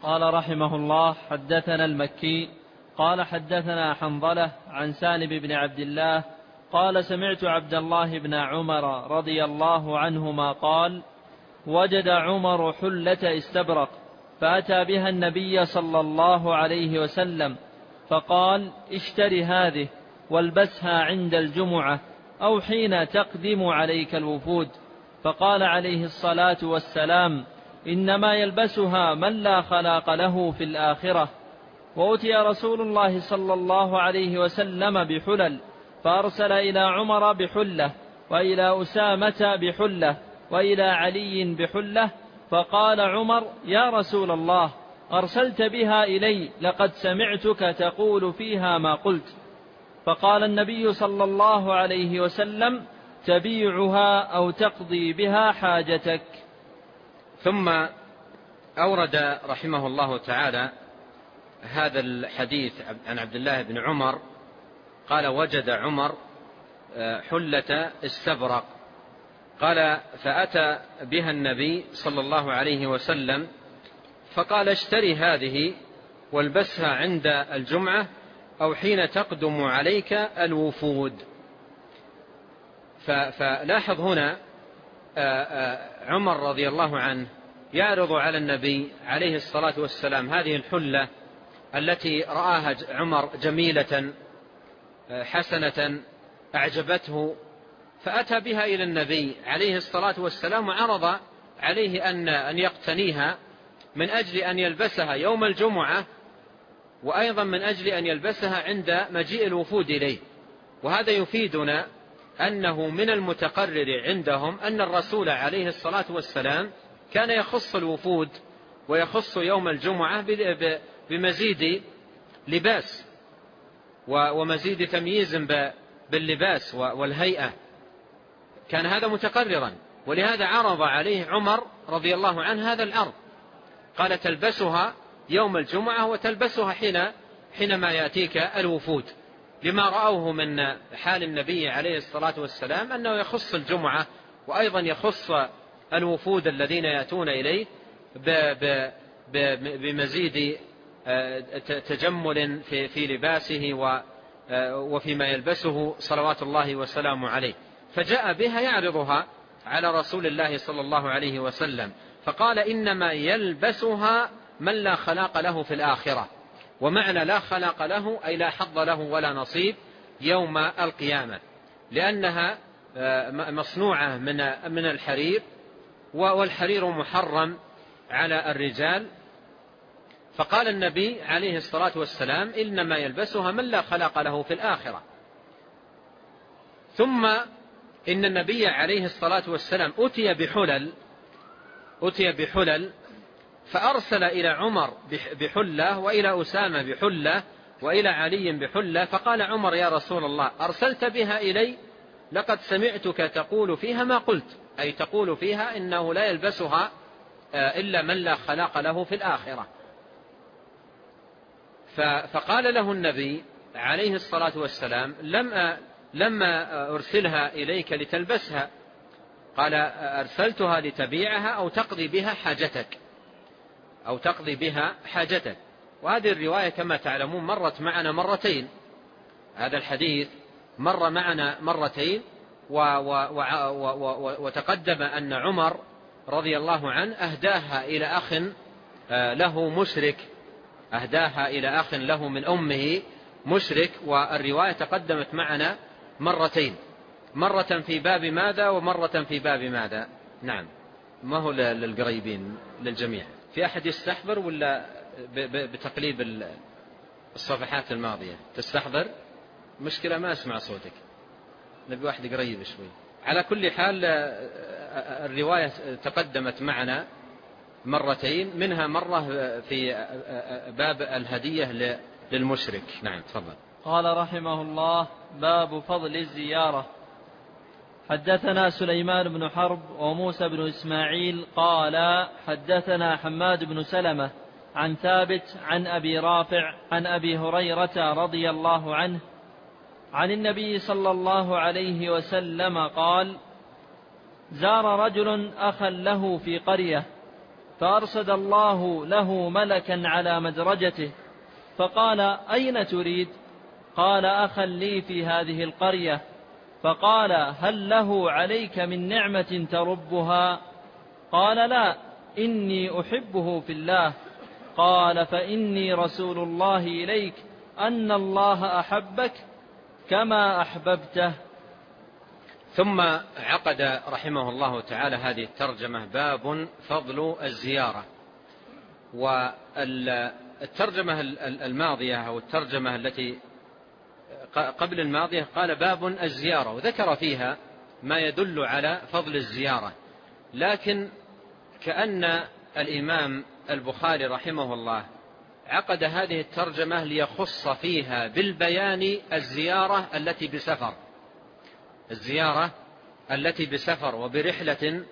قال رحمه الله: حدثنا المكي قال حدثنا حنظلة عن سالم بن عبد الله قال: سمعت عبد الله بن عمر رضي الله عنهما قال: وجد عمر حلة استبرق فأتى بها النبي صلى الله عليه وسلم فقال: اشتري هذه والبسها عند الجمعة أو حين تقدم عليك الوفود. فقال عليه الصلاة والسلام: إنما يلبسها من لا خلاق له في الآخرة. وأتي رسول الله صلى الله عليه وسلم بحلل فأرسل إلى عمر بحلة وإلى أسامة بحلة وإلى علي بحلة، فقال عمر: يا رسول الله، أرسلت بها إلي لقد سمعتك تقول فيها ما قلت. فقال النبي صلى الله عليه وسلم: تبيعها أو تقضي بها حاجتك. ثم أورد رحمه الله تعالى هذا الحديث عن عبد الله بن عمر قال: وجد عمر حلة استبرق، قال: فأتى بها النبي صلى الله عليه وسلم فقال: اشتري هذه والبسها عند الجمعة أو حين تقدم عليك الوفود. فلاحظ هنا عمر رضي الله عنه يعرض على النبي عليه الصلاة والسلام هذه الحلة التي رآها عمر جميلة حسنة أعجبته، فأتى بها إلى النبي عليه الصلاة والسلام وعرض عليه أن أن يقتنيها من أجل أن يلبسها يوم الجمعة، وأيضا من أجل أن يلبسها عند مجيء الوفود إليه. وهذا يفيدنا أنه من المتقرر عندهم أن الرسول عليه الصلاة والسلام كان يخص الوفود ويخص يوم الجمعة بمزيد لباس ومزيد تمييز باللباس والهيئة، كان هذا متقررا، ولهذا عرض عليه عمر رضي الله عنه هذا العرض، قال: تلبسها يوم الجمعة وتلبسها حين حينما يأتيك الوفود، لما رأوه من حال النبي عليه الصلاة والسلام أنه يخص الجمعة وأيضا يخص الوفود الذين يأتون إليه بمزيد تجمل في لباسه وفيما يلبسه صلوات الله وسلامه عليه. فجاء بها يعرضها على رسول الله صلى الله عليه وسلم فقال: إنما يلبسها من لا خلاق له في الآخرة. ومعنى لا خلاق له أي لا حظ له ولا نصيب يوم القيامة، لأنها مصنوعة من الحرير، والحرير محرم على الرجال. فقال النبي عليه الصلاة والسلام: إنما يلبسها من لا خلاق له في الآخرة. ثم إن النبي عليه الصلاة والسلام أتي بحلل أتي بحلل فأرسل إلى عمر بحلة وإلى أسامة بحلة وإلى علي بحلة، فقال عمر: يا رسول الله، أرسلت بها إلي لقد سمعتك تقول فيها ما قلت، أي تقول فيها إنه لا يلبسها إلا من لا خلاق له في الآخرة. فقال له النبي عليه الصلاة والسلام: لم لما أرسلها إليك لتلبسها، قال: أرسلتها لتبيعها أو تقضي بها حاجتك أو تقضي بها حاجتك. وهذه الرواية كما تعلمون مرت معنا مرتين، هذا الحديث مر معنا مرتين، وتقدم أن عمر رضي الله عنه أهداها إلى أخ له مشرك، أهداها إلى أخ له من أمه مشرك. والرواية تقدمت معنا مرتين، مرة في باب ماذا ومرة في باب ماذا. نعم، ما هو للقريبين للجميع. في أحد يستحضر ولا بتقليب الصفحات الماضية تستحضر؟ مشكلة ما أسمع صوتك، نبي واحد قريب شوي. على كل حال الرواية تقدمت معنا مرتين، منها مرة في باب الهدية للمشرك. نعم تفضل. قال رحمه الله: باب فضل الزيارة. حدثنا سليمان بن حرب وموسى بن إسماعيل قال حدثنا حماد بن سلمة عن ثابت عن أبي رافع عن أبي هريرة رضي الله عنه عن النبي صلى الله عليه وسلم قال: زار رجل أخا له في قرية فأرصد الله له ملكا على مدرجته فقال: أين تريد؟ قال: أخا لي في هذه القرية. فقال: هل له عليك من نعمة تربها؟ قال: لا، إني أحبه في الله. قال: فإني رسول الله إليك أن الله أحبك كما أحببته. ثم عقد رحمه الله تعالى هذه الترجمة: باب فضل الزيارة. والترجمة الماضية أو الترجمة التي قبل الماضية قال: باب الزيارة، وذكر فيها ما يدل على فضل الزيارة. لكن كأن الإمام البخاري رحمه الله عقد هذه الترجمة ليخص فيها بالبيان الزيارة التي بسفر، الزيارة التي بسفر وبرحلة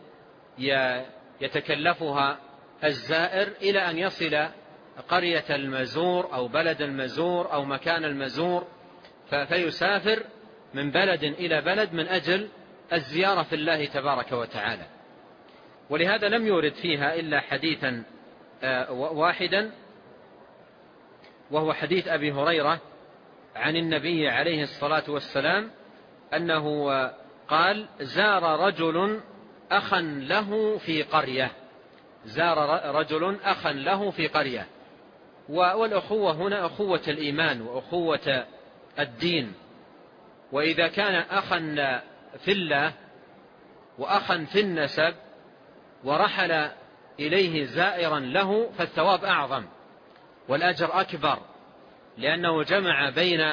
يتكلفها الزائر إلى أن يصل قرية المزور أو بلد المزور أو مكان المزور، فيسافر من بلد إلى بلد من أجل الزيارة في الله تبارك وتعالى. ولهذا لم يورد فيها إلا حديثا واحدا، وهو حديث أبي هريرة عن النبي عليه الصلاة والسلام أنه قال: زار رجل أخا له في قرية، زار رجل أخا له في قرية. والأخوة هنا أخوة الإيمان وأخوة الدين. وإذا كان أخا في الله وأخا في النسب ورحل إليه زائرا له فالثواب أعظم والأجر أكبر، لأنه جمع بين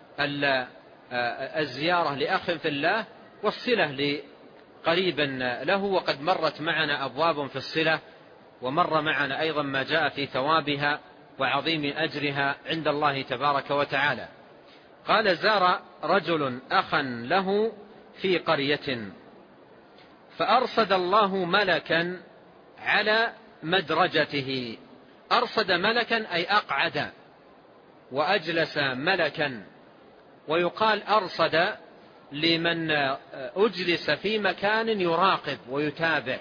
الزيارة لأخ في الله والصلة لقريب له. وقد مرت معنا أبواب في الصلة، ومر معنا أيضا ما جاء في ثوابها وعظيم أجرها عند الله تبارك وتعالى. قال: زار رجل أخا له في قرية فأرصد الله ملكا على مدرجته. أرصد ملكا أي أقعد وأجلس ملكا. ويقال أرصد لمن أجلس في مكان يراقب ويتابع،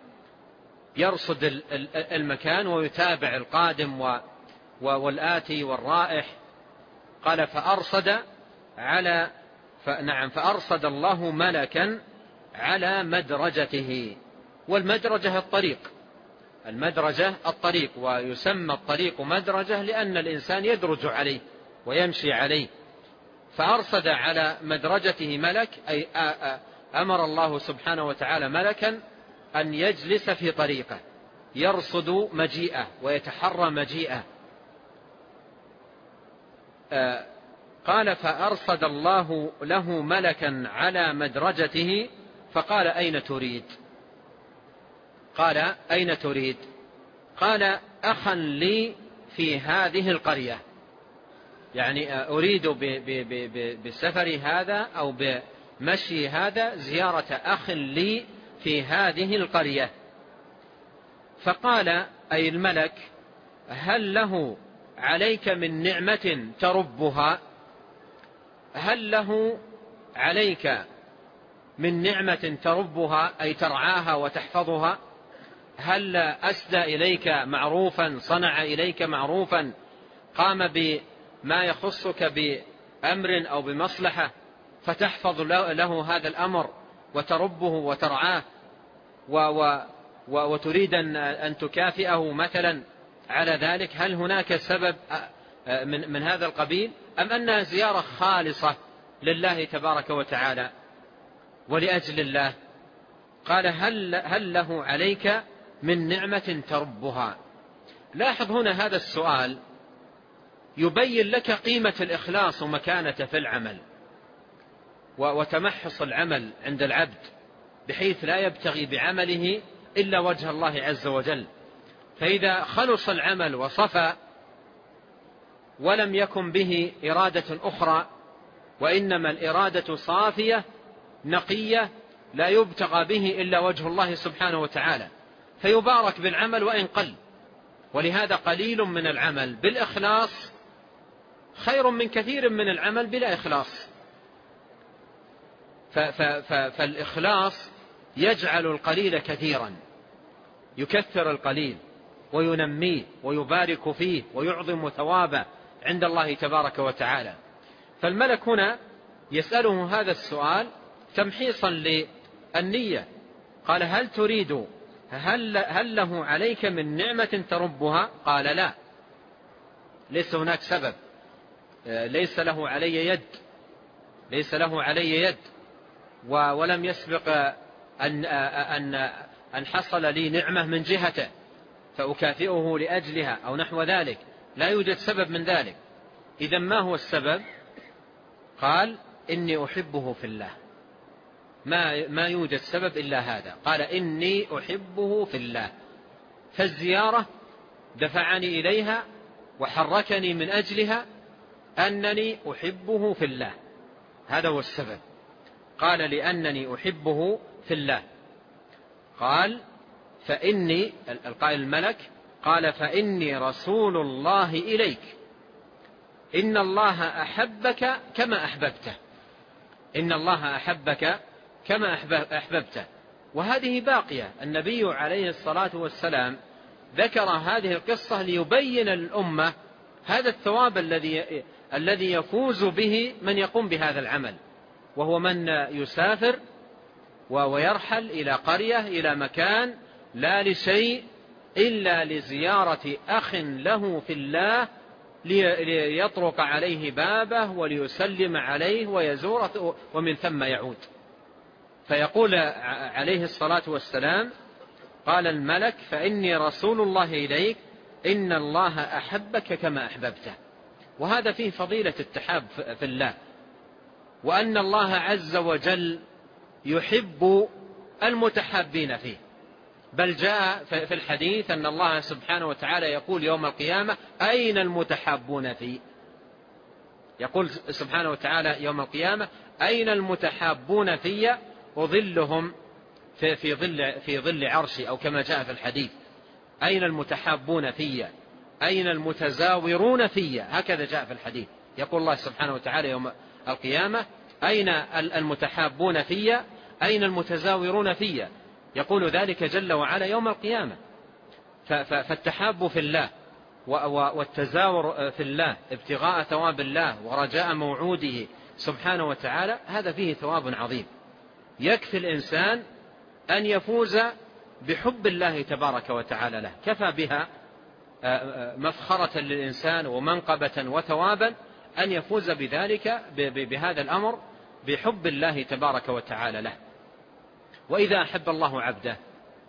يرصد المكان ويتابع القادم والآتي والرائح. قال: فأرصد على نعم فأرصد الله ملكا على مدرجته. والمدرجة الطريق، المدرجة الطريق، ويسمى الطريق مدرجة لأن الإنسان يدرج عليه ويمشي عليه. فأرصد على مدرجته ملك، أي أمر الله سبحانه وتعالى ملكا أن يجلس في طريقه يرصد مجيئه ويتحرى مجيئه. قال: فأرصد الله له ملكا على مدرجته فقال: أين تريد؟ قال: أين تريد؟ قال: أخا لي في هذه القرية، يعني أريد بسفر هذا أو بمشي هذا زيارة أخ لي في هذه القرية. فقال أي الملك: هل له عليك من نعمة تربها؟ هل له عليك من نعمة تربها أي ترعاها وتحفظها؟ هل أسدى إليك معروفا، صنع إليك معروفا، قام بما يخصك بأمر أو بمصلحة فتحفظ له هذا الأمر وتربه وترعاه وتريد أن تكافئه مثلا على ذلك؟ هل هناك سبب من, من هذا القبيل، أم أنها زيارة خالصة لله تبارك وتعالى ولأجل الله؟ قال: هل, هل له عليك من نعمة تربها؟ لاحظ هنا هذا السؤال يبين لك قيمة الإخلاص ومكانته في العمل وتمحص العمل عند العبد، بحيث لا يبتغي بعمله إلا وجه الله عز وجل. فإذا خلص العمل وصفى ولم يكن به إرادة أخرى، وإنما الإرادة صافية نقية لا يبتغى به إلا وجه الله سبحانه وتعالى، فيبارك بالعمل وإن قل. ولهذا قليل من العمل بالإخلاص خير من كثير من العمل بلا إخلاص. فالإخلاص يجعل القليل كثيرا، يكثر القليل وينميه ويبارك فيه ويعظم ثوابه عند الله تبارك وتعالى. فالملك هنا يسأله هذا السؤال تمحيصا للنية. قال: هل تريد هل, هل له عليك من نعمة تربها؟ قال: لا، ليس هناك سبب، ليس له علي يد، ليس له علي يد ولم يسبق أن, أن, أن حصل لي نعمة من جهته فأكافئه لأجلها أو نحو ذلك، لا يوجد سبب من ذلك. إذن ما هو السبب؟ قال: إني أحبه في الله. ما, ما يوجد سبب إلا هذا. قال: إني أحبه في الله. فالزيارة دفعني إليها وحركني من أجلها أنني أحبه في الله، هذا هو السبب. قال: لأنني أحبه في الله. قال: فإني، القائل الملك قال: فإني رسول الله إليك، إن الله أحبك كما أحببته، إن الله أحبك كما أحببته. وهذه باقية. النبي عليه الصلاة والسلام ذكر هذه القصة ليبين للأمة هذا الثواب الذي الذي يفوز به من يقوم بهذا العمل، وهو من يسافر ويرحل إلى قرية إلى مكان لا لشيء إلا لزيارة أخ له في الله ليطرق عليه بابه وليسلم عليه ويزوره ومن ثم يعود. فيقول عليه الصلاة والسلام: قال الملك: فإني رسول الله إليك، إن الله أحبك كما أحببته. وهذا فيه فضيلة التحاب في الله، وأن الله عز وجل يحب المتحابين فيه. بل جاء في الحديث أن الله سبحانه وتعالى يقول يوم القيامة: أين المتحابون فيه؟ يقول سبحانه وتعالى يوم القيامة: أين المتحابون في؟ أظلهم في, في, ظل في ظل عرشي، أو كما جاء في الحديث: أين المتحابون في؟ أين المتزاورون في؟ هكذا جاء في الحديث. يقول الله سبحانه وتعالى يوم القيامة: أين المتحابون في؟ أين المتزاورون في؟ يقول ذلك جل وعلا يوم القيامة. فالتحاب في الله والتزاور في الله ابتغاء ثواب الله ورجاء موعوده سبحانه وتعالى، هذا فيه ثواب عظيم. يكفي الإنسان أن يفوز بحب الله تبارك وتعالى له، كفى بها مفخرة للإنسان ومنقبة وثوابا أن يفوز بذلك بهذا الأمر بحب الله تبارك وتعالى له. وإذا أحب الله عبده،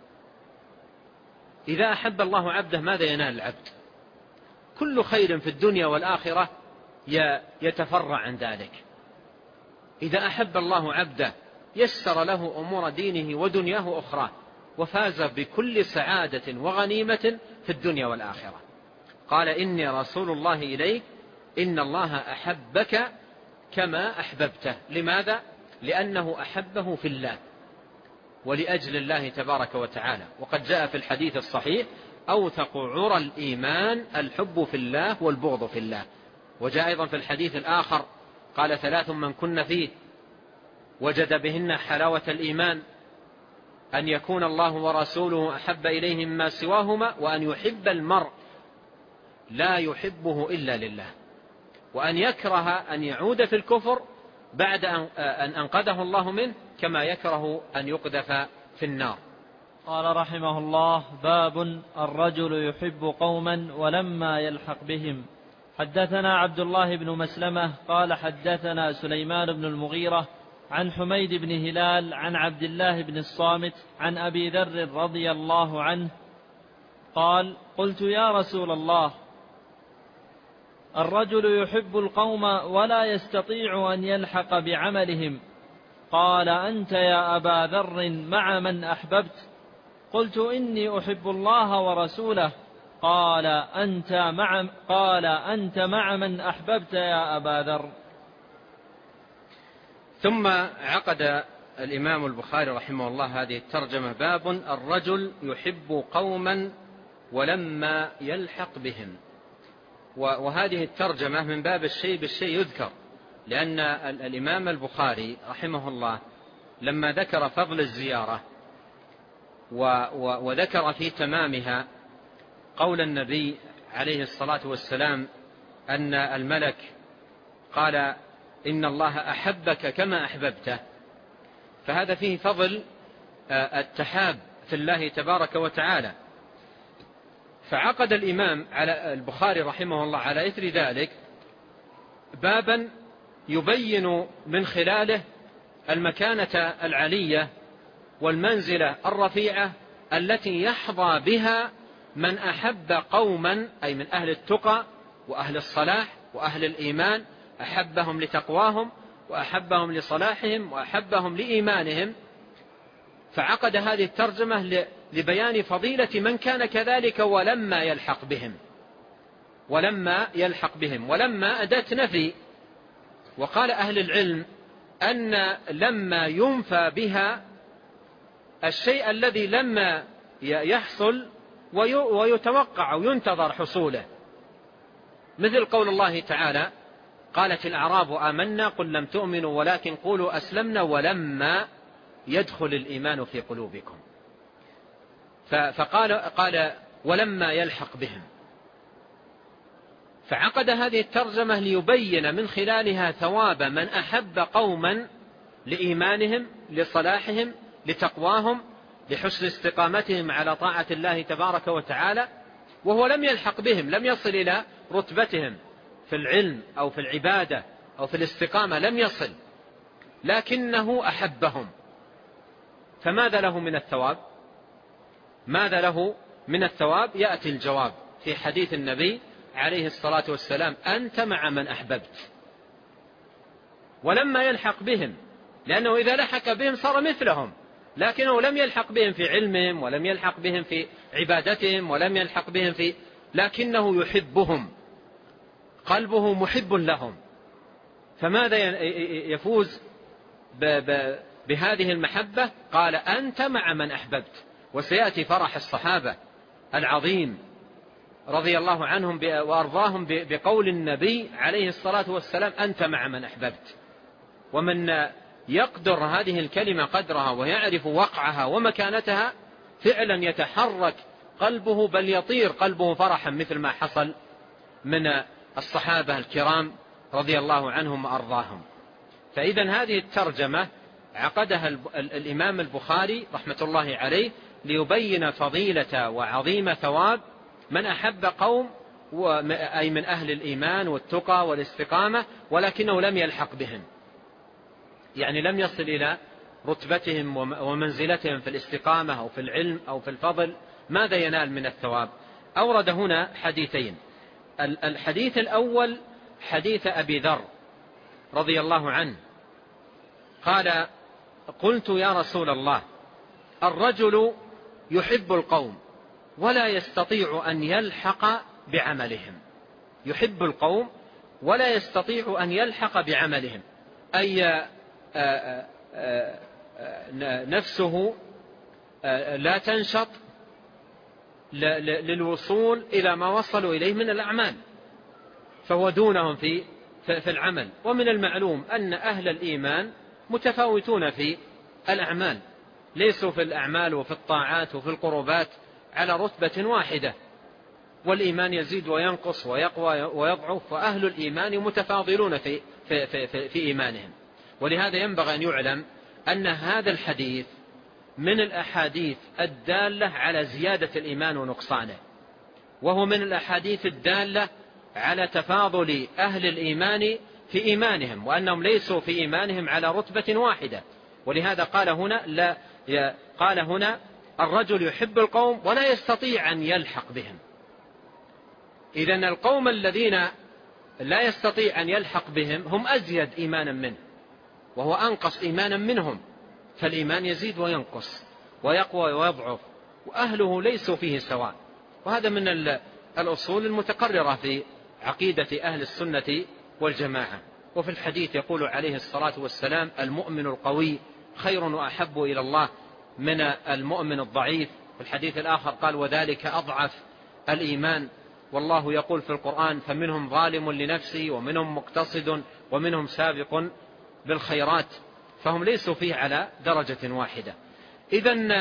إذا أحب الله عبده ماذا ينال العبد؟ كل خير في الدنيا والآخرة يتفرع عن ذلك. إذا أحب الله عبده يسر له أمور دينه ودنياه أخرى، وفاز بكل سعادة وغنيمة في الدنيا والآخرة. قال: إني رسول الله إليك، إن الله أحبك كما أحببته. لماذا؟ لأنه أحبه في الله ولأجل الله تبارك وتعالى. وقد جاء في الحديث الصحيح: أوثق عرى الإيمان الحب في الله والبغض في الله. وجاء أيضا في الحديث الآخر: قال: ثلاث من كن فيه وجد بهن حلاوة الإيمان: أن يكون الله ورسوله أحب إليه مما سواهما، وأن يحب المرء لا يحبه إلا لله، وأن يكره أن يعود في الكفر بعد أن أنقذه الله منه، كما يكره أن يقذف في النار. قال رحمه الله: باب الرجل يحب قوما ولما يلحق بهم. حدثنا عبد الله بن مسلمة قال حدثنا سليمان بن المغيرة عن حميد بن هلال عن عبد الله بن الصامت عن أبي ذر رضي الله عنه قال: قلت يا رسول الله، الرجل يحب القوم ولا يستطيع أن يلحق بعملهم. قال: أنت يا أبا ذر مع من أحببت؟ قلت: إني أحب الله ورسوله. قال: أنت مع, قال أنت مع من أحببت يا أبا ذر. ثم عقد الإمام البخاري رحمه الله هذه الترجمة: باب الرجل يحب قوما ولما يلحق بهم. وهذه الترجمة من باب الشيء بالشيء يذكر، لأن الإمام البخاري رحمه الله لما ذكر فضل الزيارة وذكر في تمامها قول النبي عليه الصلاة والسلام أن الملك قال إن الله أحبك كما أحببته، فهذا فيه فضل التحاب في الله تبارك وتعالى. فعقد الإمام على البخاري رحمه الله على إثر ذلك بابا يبين من خلاله المكانة العلية والمنزلة الرفيعة التي يحظى بها من أحب قوما، أي من أهل التقى وأهل الصلاح وأهل الإيمان، أحبهم لتقواهم وأحبهم لصلاحهم وأحبهم لإيمانهم. فعقد هذه الترجمة لبيان فضيلة من كان كذلك ولما يلحق بهم، ولما يلحق بهم ولما أداة نفي. وقال أهل العلم أن لما ينفى بها الشيء الذي لما يحصل ويتوقع وينتظر حصوله، مثل قول الله تعالى قالت الأعراب آمنا قل لم تؤمنوا ولكن قولوا أسلمنا ولما يدخل الإيمان في قلوبكم. فقال قال ولما يلحق بهم. فعقد هذه الترجمة ليبين من خلالها ثواب من أحب قوما لإيمانهم لصلاحهم لتقواهم لحسن استقامتهم على طاعة الله تبارك وتعالى، وهو لم يلحق بهم، لم يصل إلى رتبتهم في العلم أو في العبادة أو في الاستقامة، لم يصل، لكنه أحبهم. فماذا له من الثواب؟ ماذا له من الثواب؟ يأتي الجواب في حديث النبي عليه الصلاة والسلام أنت مع من أحببت. ولما يلحق بهم، لأنه إذا لحق بهم صار مثلهم، لكنه لم يلحق بهم في علمهم ولم يلحق بهم في عبادتهم ولم يلحق بهم في، لكنه يحبهم، قلبه محب لهم. فماذا يفوز بهذه المحبة؟ قال أنت مع من أحببت. وسيأتي فرح الصحابة العظيم رضي الله عنهم وأرضاهم بقول النبي عليه الصلاة والسلام أنت مع من أحببت. ومن يقدر هذه الكلمة قدرها ويعرف وقعها ومكانتها فعلا يتحرك قلبه، بل يطير قلبه فرحا، مثل ما حصل من الصحابة الكرام رضي الله عنهم وأرضاهم. فإذا هذه الترجمة عقدها الإمام البخاري رحمة الله عليه ليبين فضيلة وعظيم ثواب من أحب قوم، أي من أهل الإيمان والتقى والاستقامة، ولكنه لم يلحق بهم، يعني لم يصل إلى رتبتهم ومنزلتهم في الاستقامة أو في العلم أو في الفضل. ماذا ينال من الثواب؟ أورد هنا حديثين. الحديث الأول حديث أبي ذر رضي الله عنه قال قلت يا رسول الله الرجل يحب القوم ولا يستطيع أن يلحق بعملهم. يحب القوم ولا يستطيع أن يلحق بعملهم، أي نفسه لا تنشط للوصول إلى ما وصلوا إليه من الأعمال، فهو دونهم في في العمل. ومن المعلوم أن أهل الإيمان متفاوتون في الأعمال، ليسوا في الأعمال وفي الطاعات وفي القربات على رتبة واحدة، والإيمان يزيد وينقص ويقوى ويضعف، وأهل الإيمان متفاضلون في, في, في, في, في إيمانهم. ولهذا ينبغي أن يعلم أن هذا الحديث من الأحاديث الدالة على زيادة الإيمان ونقصانه، وهو من الأحاديث الدالة على تفاضل أهل الإيمان في إيمانهم، وأنهم ليسوا في إيمانهم على رتبة واحدة. ولهذا قال هنا لا قال هنا الرجل يحب القوم ولا يستطيع أن يلحق بهم. إذن القوم الذين لا يستطيع أن يلحق بهم هم أزيد إيمانا منه، وهو أنقص إيمانا منهم، فالإيمان يزيد وينقص ويقوى ويضعف، وأهله ليسوا فيه سواء. وهذا من الأصول المتقررة في عقيدة أهل السنة والجماعة. وفي الحديث يقول عليه الصلاة والسلام المؤمن القوي خير وأحب إلى الله من المؤمن الضعيف. في الحديث الآخر قال وذلك أضعف الإيمان. والله يقول في القرآن فمنهم ظالم لنفسه ومنهم مقتصد ومنهم سابق بالخيرات، فهم ليسوا فيه على درجة واحدة. إذن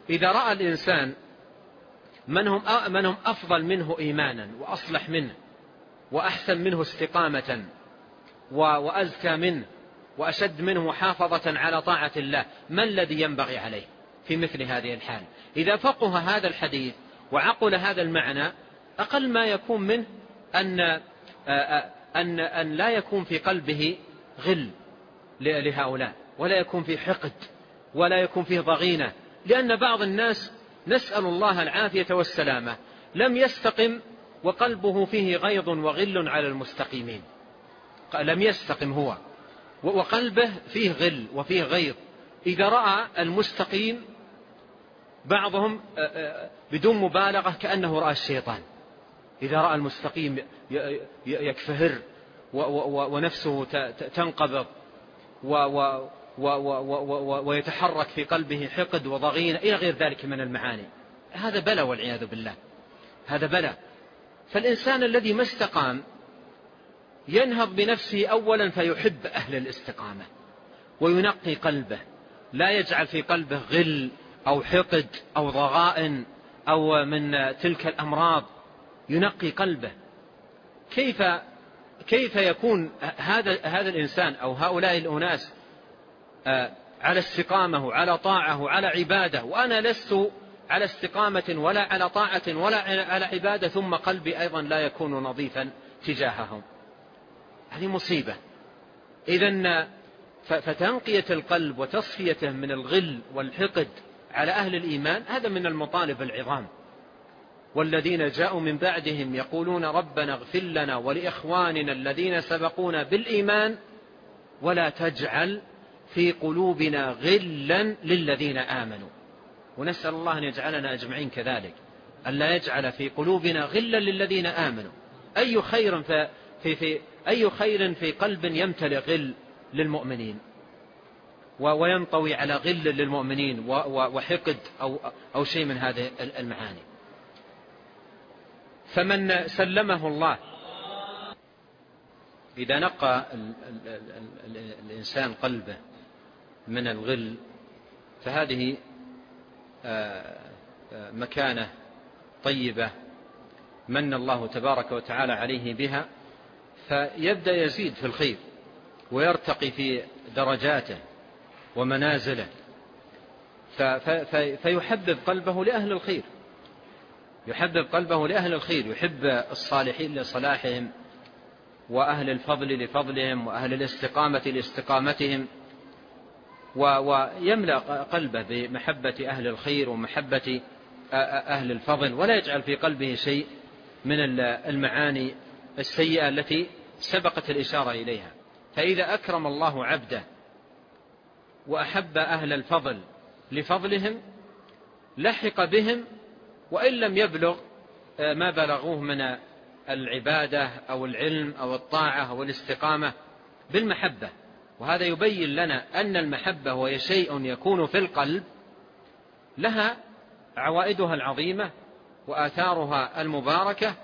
إذا رأى الإنسان من هم من هم أفضل منه إيمانا وأصلح منه وأحسن منه استقامة وأزكى منه وأشد منه محافظة على طاعة الله، ما الذي ينبغي عليه في مثل هذه الحال؟ إذا فقه هذا الحديث وعقل هذا المعنى، أقل ما يكون منه أن أن أن لا يكون في قلبه غل لهؤلاء، ولا يكون في حقد، ولا يكون فيه ضغينة. لأن بعض الناس، نسأل الله العافية والسلامة، لم يستقم وقلبه فيه غيظ وغل على المستقيمين، لم يستقم هو وقلبه فيه غل وفيه غيظ. إذا رأى المستقيم بعضهم بدون مبالغة كأنه رأى الشيطان، إذا رأى المستقيم يكفهر ونفسه تنقبض ويتحرك في قلبه حقد وضغينة إلى غير ذلك من المعاني. هذا بلا والعياذ بالله، هذا بلا. فالإنسان الذي ما استقام ينهض بنفسه أولا فيحب أهل الاستقامة وينقي قلبه، لا يجعل في قلبه غل أو حقد أو ضغائن أو من تلك الأمراض، ينقي قلبه. كيف كيف يكون هذا هذا الإنسان أو هؤلاء الأناس على استقامة وعلى طاعة وعلى عبادة، وأنا لست على استقامة ولا على طاعة ولا على عبادة، ثم قلبي أيضا لا يكون نظيفا تجاههم؟ هذه مصيبة. إذن فتنقية القلب وتصفيته من الغل والحقد على أهل الإيمان هذا من المطالب العظام. والذين جاءوا من بعدهم يقولون ربنا اغفر لنا ولإخواننا الذين سبقونا بالإيمان ولا تجعل في قلوبنا غلا للذين آمنوا. ونسأل الله أن يجعلنا أجمعين كذلك، أن لا يجعل في قلوبنا غلا للذين آمنوا. أي خير في, في, في أي خير في قلب يمتلئ غل للمؤمنين وينطوي على غل للمؤمنين وحقد أو, أو شيء من هذه المعاني. فمن سلمه الله، إذا نقى الإنسان قلبه من الغل فهذه مكانة طيبة من الله تبارك وتعالى عليه بها، فيبدأ يزيد في الخير ويرتقي في درجاته ومنازله، فيحبب قلبه لأهل الخير، يحبب قلبه لأهل الخير، يحب الصالحين لصلاحهم وأهل الفضل لفضلهم وأهل الاستقامة لاستقامتهم، ويملأ قلبه بمحبة أهل الخير ومحبة أهل الفضل، ولا يجعل في قلبه شيء من المعاني السيئة التي سبقت الإشارة إليها. فإذا أكرم الله عبده وأحب أهل الفضل لفضلهم لحق بهم، وإن لم يبلغ ما بلغوه من العبادة أو العلم أو الطاعة أو الاستقامة بالمحبة. وهذا يبين لنا أن المحبة وهي شيء يكون في القلب لها عوائدها العظيمة وآثارها المباركة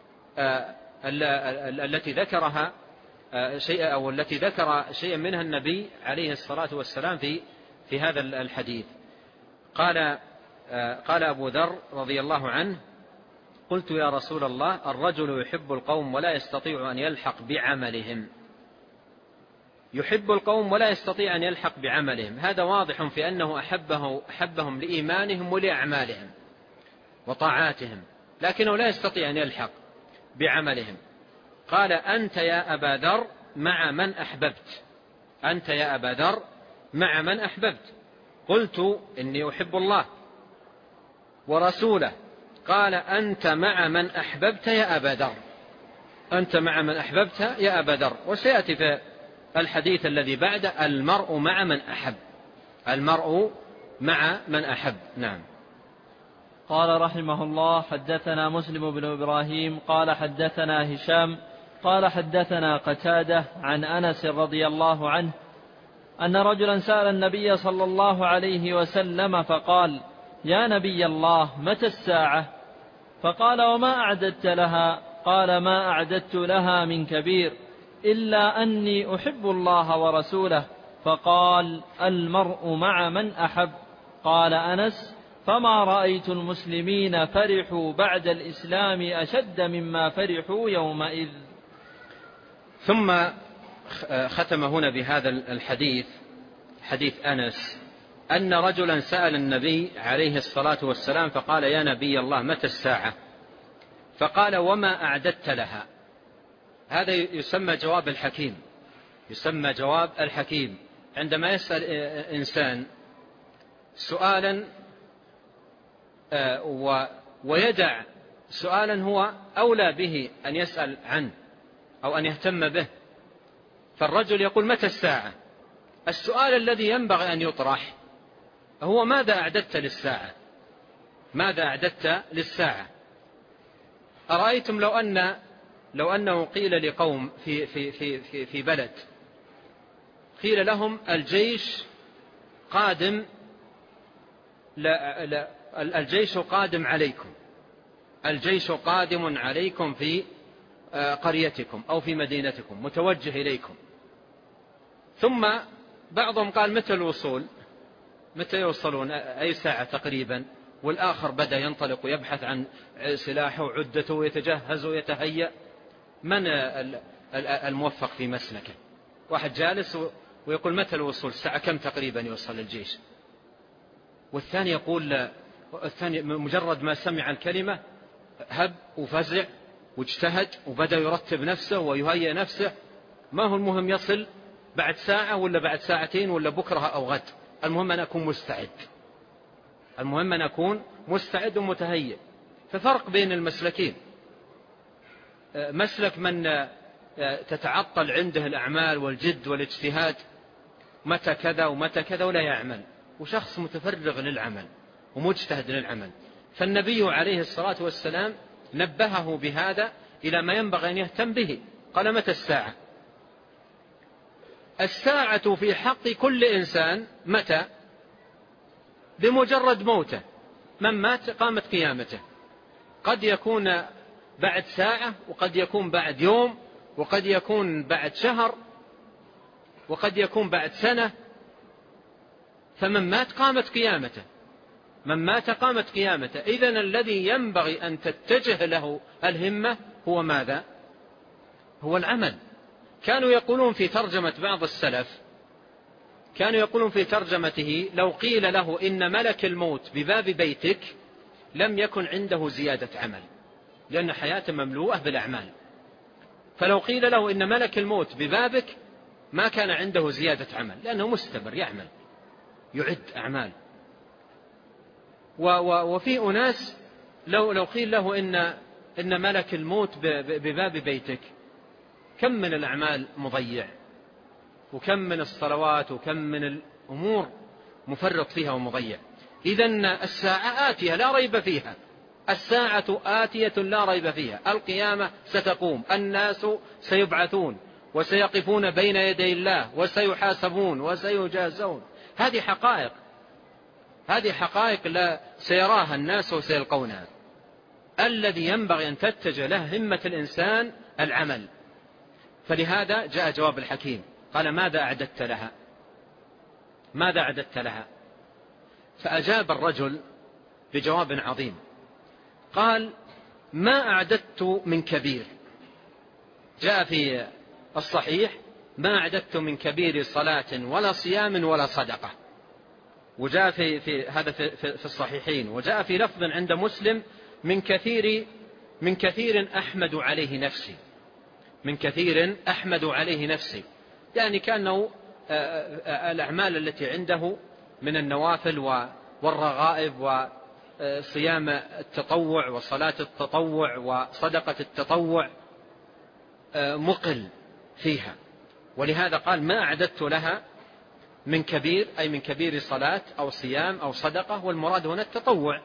التي ذكرها شيء أو التي ذكر شيئا منها النبي عليه الصلاة والسلام في في هذا الحديث. قال قال أبو ذر رضي الله عنه: قلت يا رسول الله الرجل يحب القوم ولا يستطيع أن يلحق بعملهم. يحب القوم ولا يستطيع أن يلحق بعملهم، هذا واضح في أنه أحبه أحبهم لإيمانهم ولأعمالهم وطاعاتهم، لكنه لا يستطيع أن يلحق بعملهم. قال: أنت يا أبا ذر مع من أحببت، أنت يا أبا ذر مع من أحببت. قلت: إني أحب الله ورسوله. قال: أنت مع من أحببت يا أبا ذر، أنت مع من أحببت يا أبا ذر. وسيأتي في الحديث الذي بعد: المرء مع من أحب، المرء مع من أحب. نعم. قال رحمه الله: حدثنا مسلم بن إبراهيم قال حدثنا هشام قال حدثنا قتادة عن أنس رضي الله عنه أن رجلا سأل النبي صلى الله عليه وسلم فقال: يا نبي الله متى الساعة؟ فقال: وما أعددت لها؟ قال: ما أعددت لها من كبير إلا أني أحب الله ورسوله. فقال: المرء مع من أحب. قال أنس: فما رأيت المسلمين فرحوا بعد الإسلام أشد مما فرحوا يومئذ. ثم ختم هنا بهذا الحديث، حديث أنس، أن رجلا سأل النبي عليه الصلاة والسلام فقال: يا نبي الله متى الساعة؟ فقال: وما أعددت لها؟ هذا يسمى جواب الحكيم، يسمى جواب الحكيم. عندما يسأل إنسان سؤالا ويدع سؤالا هو أولى به أن يسأل عنه أو أن يهتم به، فالرجل يقول: متى الساعة؟ السؤال الذي ينبغي أن يطرح هو: ماذا أعددت للساعة؟ ماذا أعددت للساعة؟ أرأيتم لو أن لو أنه قيل لقوم في في في في, في بلد، قيل لهم: الجيش قادم، لا لا الجيش قادم عليكم، الجيش قادم عليكم في قريتكم أو في مدينتكم، متوجه إليكم. ثم بعضهم قال: متى الوصول؟ متى يوصلون؟ أي ساعة تقريبا؟ والآخر بدأ ينطلق ويبحث عن سلاحه وعدته ويتجهز ويتهيأ. من الموفق في مسلكه؟ واحد جالس ويقول: متى الوصول؟ الساعة كم تقريبا يوصل الجيش؟ والثاني يقول، الثاني مجرد ما سمع الكلمة هب وفزع واجتهد وبدأ يرتب نفسه ويهيئ نفسه. ما هو المهم يصل بعد ساعة ولا بعد ساعتين ولا بكرة أو غد، المهم أن أكون مستعد، المهم أن أكون مستعد ومتهيئ. ففرق بين المسلكين: مسلك من تتعطل عنده الأعمال والجد والاجتهاد، متى كذا ومتى كذا ولا يعمل، وشخص متفرغ للعمل ومجتهد للعمل. فالنبي عليه الصلاة والسلام نبهه بهذا إلى ما ينبغي أن يهتم به. قال: متى الساعة؟ الساعة في حق كل إنسان متى؟ بمجرد موته. من مات قامت قيامته. قد يكون بعد ساعة، وقد يكون بعد يوم، وقد يكون بعد شهر، وقد يكون بعد سنة. فمن مات قامت قيامته، من مات قامت قيامته. إذن الذي ينبغي أن تتجه له الهمة هو ماذا؟ هو العمل. كانوا يقولون في ترجمة بعض السلف، كانوا يقولون في ترجمته: لو قيل له إن ملك الموت بباب بيتك لم يكن عنده زيادة عمل، لأن حياته مملوءة بالأعمال. فلو قيل له إن ملك الموت ببابك ما كان عنده زيادة عمل، لأنه مستمر يعمل يعد أعمال. وفي أناس لو لو قيل له إن إن ملك الموت بباب بيتك، كم من الأعمال مضيع، وكم من الصلوات، وكم من الأمور مفرط فيها ومضيع. إذن الساعة آتية لا ريب فيها، الساعة آتية لا ريب فيها. القيامة ستقوم، الناس سيبعثون وسيقفون بين يدي الله وسيحاسبون وسيجازون. هذه حقائق، هذه حقائق لا سيراها الناس وسيلقونها. الذي ينبغي أن تتجه له همة الإنسان العمل. فلهذا جاء جواب الحكيم، قال: ماذا أعددت لها؟ ماذا أعددت لها؟ فأجاب الرجل بجواب عظيم، قال: ما أعددت من كبير. جاء في الصحيح: ما أعددت من كبير صلاة ولا صيام ولا صدقة. وجاء في, في هذا في, في الصحيحين. وجاء في لفظ عند مسلم: من كثير من كثير أحمد عليه نفسي، من كثير أحمد عليه نفسي. يعني كأنه الأعمال التي عنده من النوافل والرغائب وصيام التطوع وصلاة التطوع وصدقة التطوع مقل فيها. ولهذا قال: ما أعددت لها من كبير، أي من كبير صلاة أو صيام أو صدقة، والمراد هنا التطوع.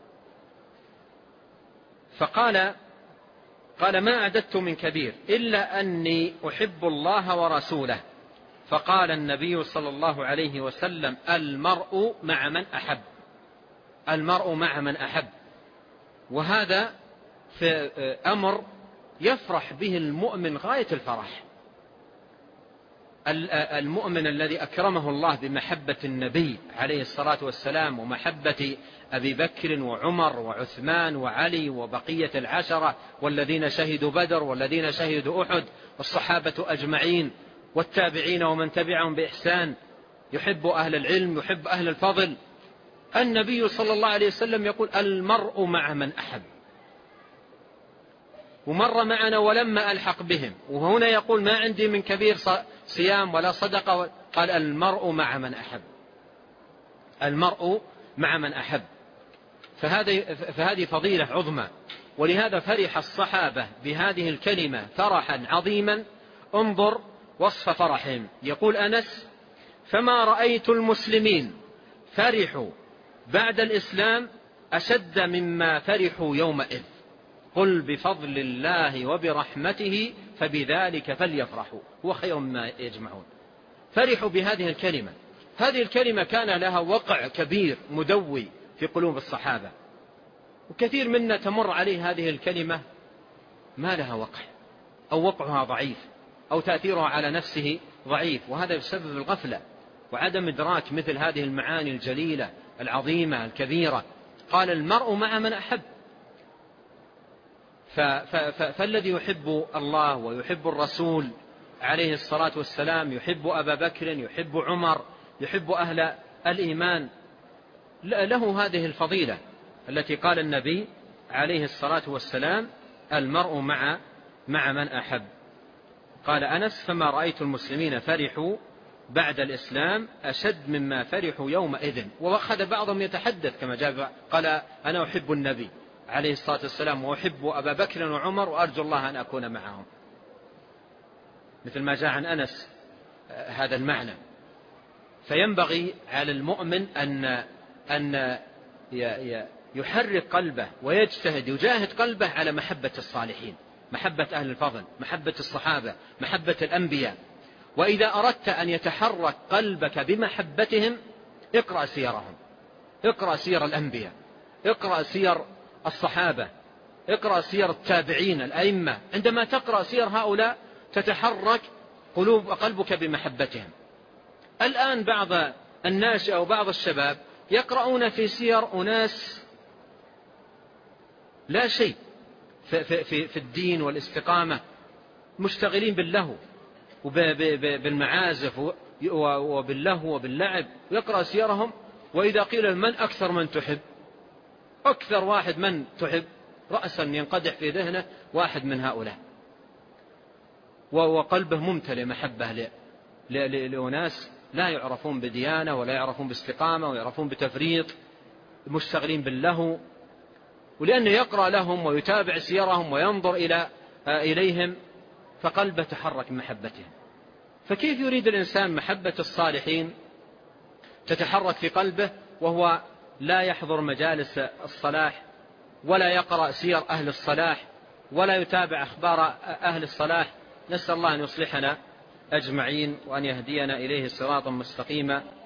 فقال قال: ما أعددت من كبير إلا أني أحب الله ورسوله. فقال النبي صلى الله عليه وسلم: المرء مع من أحب، المرء مع من أحب. وهذا في أمر يفرح به المؤمن غاية الفرح. المؤمن الذي أكرمه الله بمحبة النبي عليه الصلاة والسلام ومحبة أبي بكر وعمر وعثمان وعلي وبقية العشرة والذين شهدوا بدر والذين شهدوا أحد والصحابة أجمعين والتابعين ومن تبعهم بإحسان، يحب أهل العلم، يحب أهل الفضل. النبي صلى الله عليه وسلم يقول المرء مع من أحب، ومر معنا ولما ألحق بهم، وهنا يقول ما عندي من كبير صيام ولا صدقة، قال المرء مع من أحب، المرء مع من أحب. فهذه, فهذه فضيلة عظمى، ولهذا فرح الصحابة بهذه الكلمة فرحا عظيما. انظر وصف فرحهم، يقول أنس: فما رأيت المسلمين فرحوا بعد الإسلام أشد مما فرحوا يومئذ، قل بفضل الله وبرحمته فبذلك فليفرحوا هو خير مما يجمعون. فرحوا بهذه الكلمة، هذه الكلمة كان لها وقع كبير مدوي في قلوب الصحابة، وكثير منا تمر عليه هذه الكلمة ما لها وقع، أو وقعها ضعيف، أو تأثيرها على نفسه ضعيف، وهذا بسبب الغفلة وعدم إدراك مثل هذه المعاني الجليلة العظيمة الكبيرة. قال المرء مع من أحب، فالذي يحب الله ويحب الرسول عليه الصلاة والسلام، يحب أبا بكر، يحب عمر، يحب أهل الإيمان، له هذه الفضيلة التي قال النبي عليه الصلاة والسلام المرء مع مع من أحب. قال أنس: فما رأيت المسلمين فرحوا بعد الإسلام أشد مما فرحوا يومئذ. وأخذ بعضهم يتحدث كما جاء، قال أنا أحب النبي عليه الصلاة والسلام وأحب أبا بكر وعمر وأرجو الله أن أكون معهم، مثل ما جاء عن أنس هذا المعنى. فينبغي على المؤمن أن أن يحرك قلبه ويجتهد يجاهد قلبه على محبة الصالحين، محبة أهل الفضل، محبة الصحابة، محبة الأنبياء. وإذا أردت أن يتحرك قلبك بمحبتهم اقرأ سيرهم، اقرأ سير الأنبياء، اقرأ سير الصحابة، اقرأ سير التابعين الأئمة. عندما تقرأ سير هؤلاء تتحرك قلوب قلبك بمحبتهم. الآن بعض الناس أو بعض الشباب يقرؤون في سير أناس لا شيء في, في, في, في الدين والاستقامة، مشتغلين باللهو وبالمعازف وباللهو وباللعب، يقرأ سيرهم. وإذا قيل من أكثر من تحب، أكثر واحد من تحب، رأسا ينقدح في ذهنه واحد من هؤلاء، وقلبه ممتلئ محبة لأناس لا يعرفون بديانة ولا يعرفون باستقامة ويعرفون بتفريط، مشتغلين باللهو. ولأنه يقرأ لهم ويتابع سيرهم وينظر إلى إليهم فقلبه تحرك محبتهم. فكيف يريد الإنسان محبة الصالحين تتحرك في قلبه وهو لا يحضر مجالس الصلاح ولا يقرأ سير أهل الصلاح ولا يتابع أخبار أهل الصلاح؟ نسأل الله أن يصلحنا أجمعين وأن يهدينا إليه صراطا مستقيما.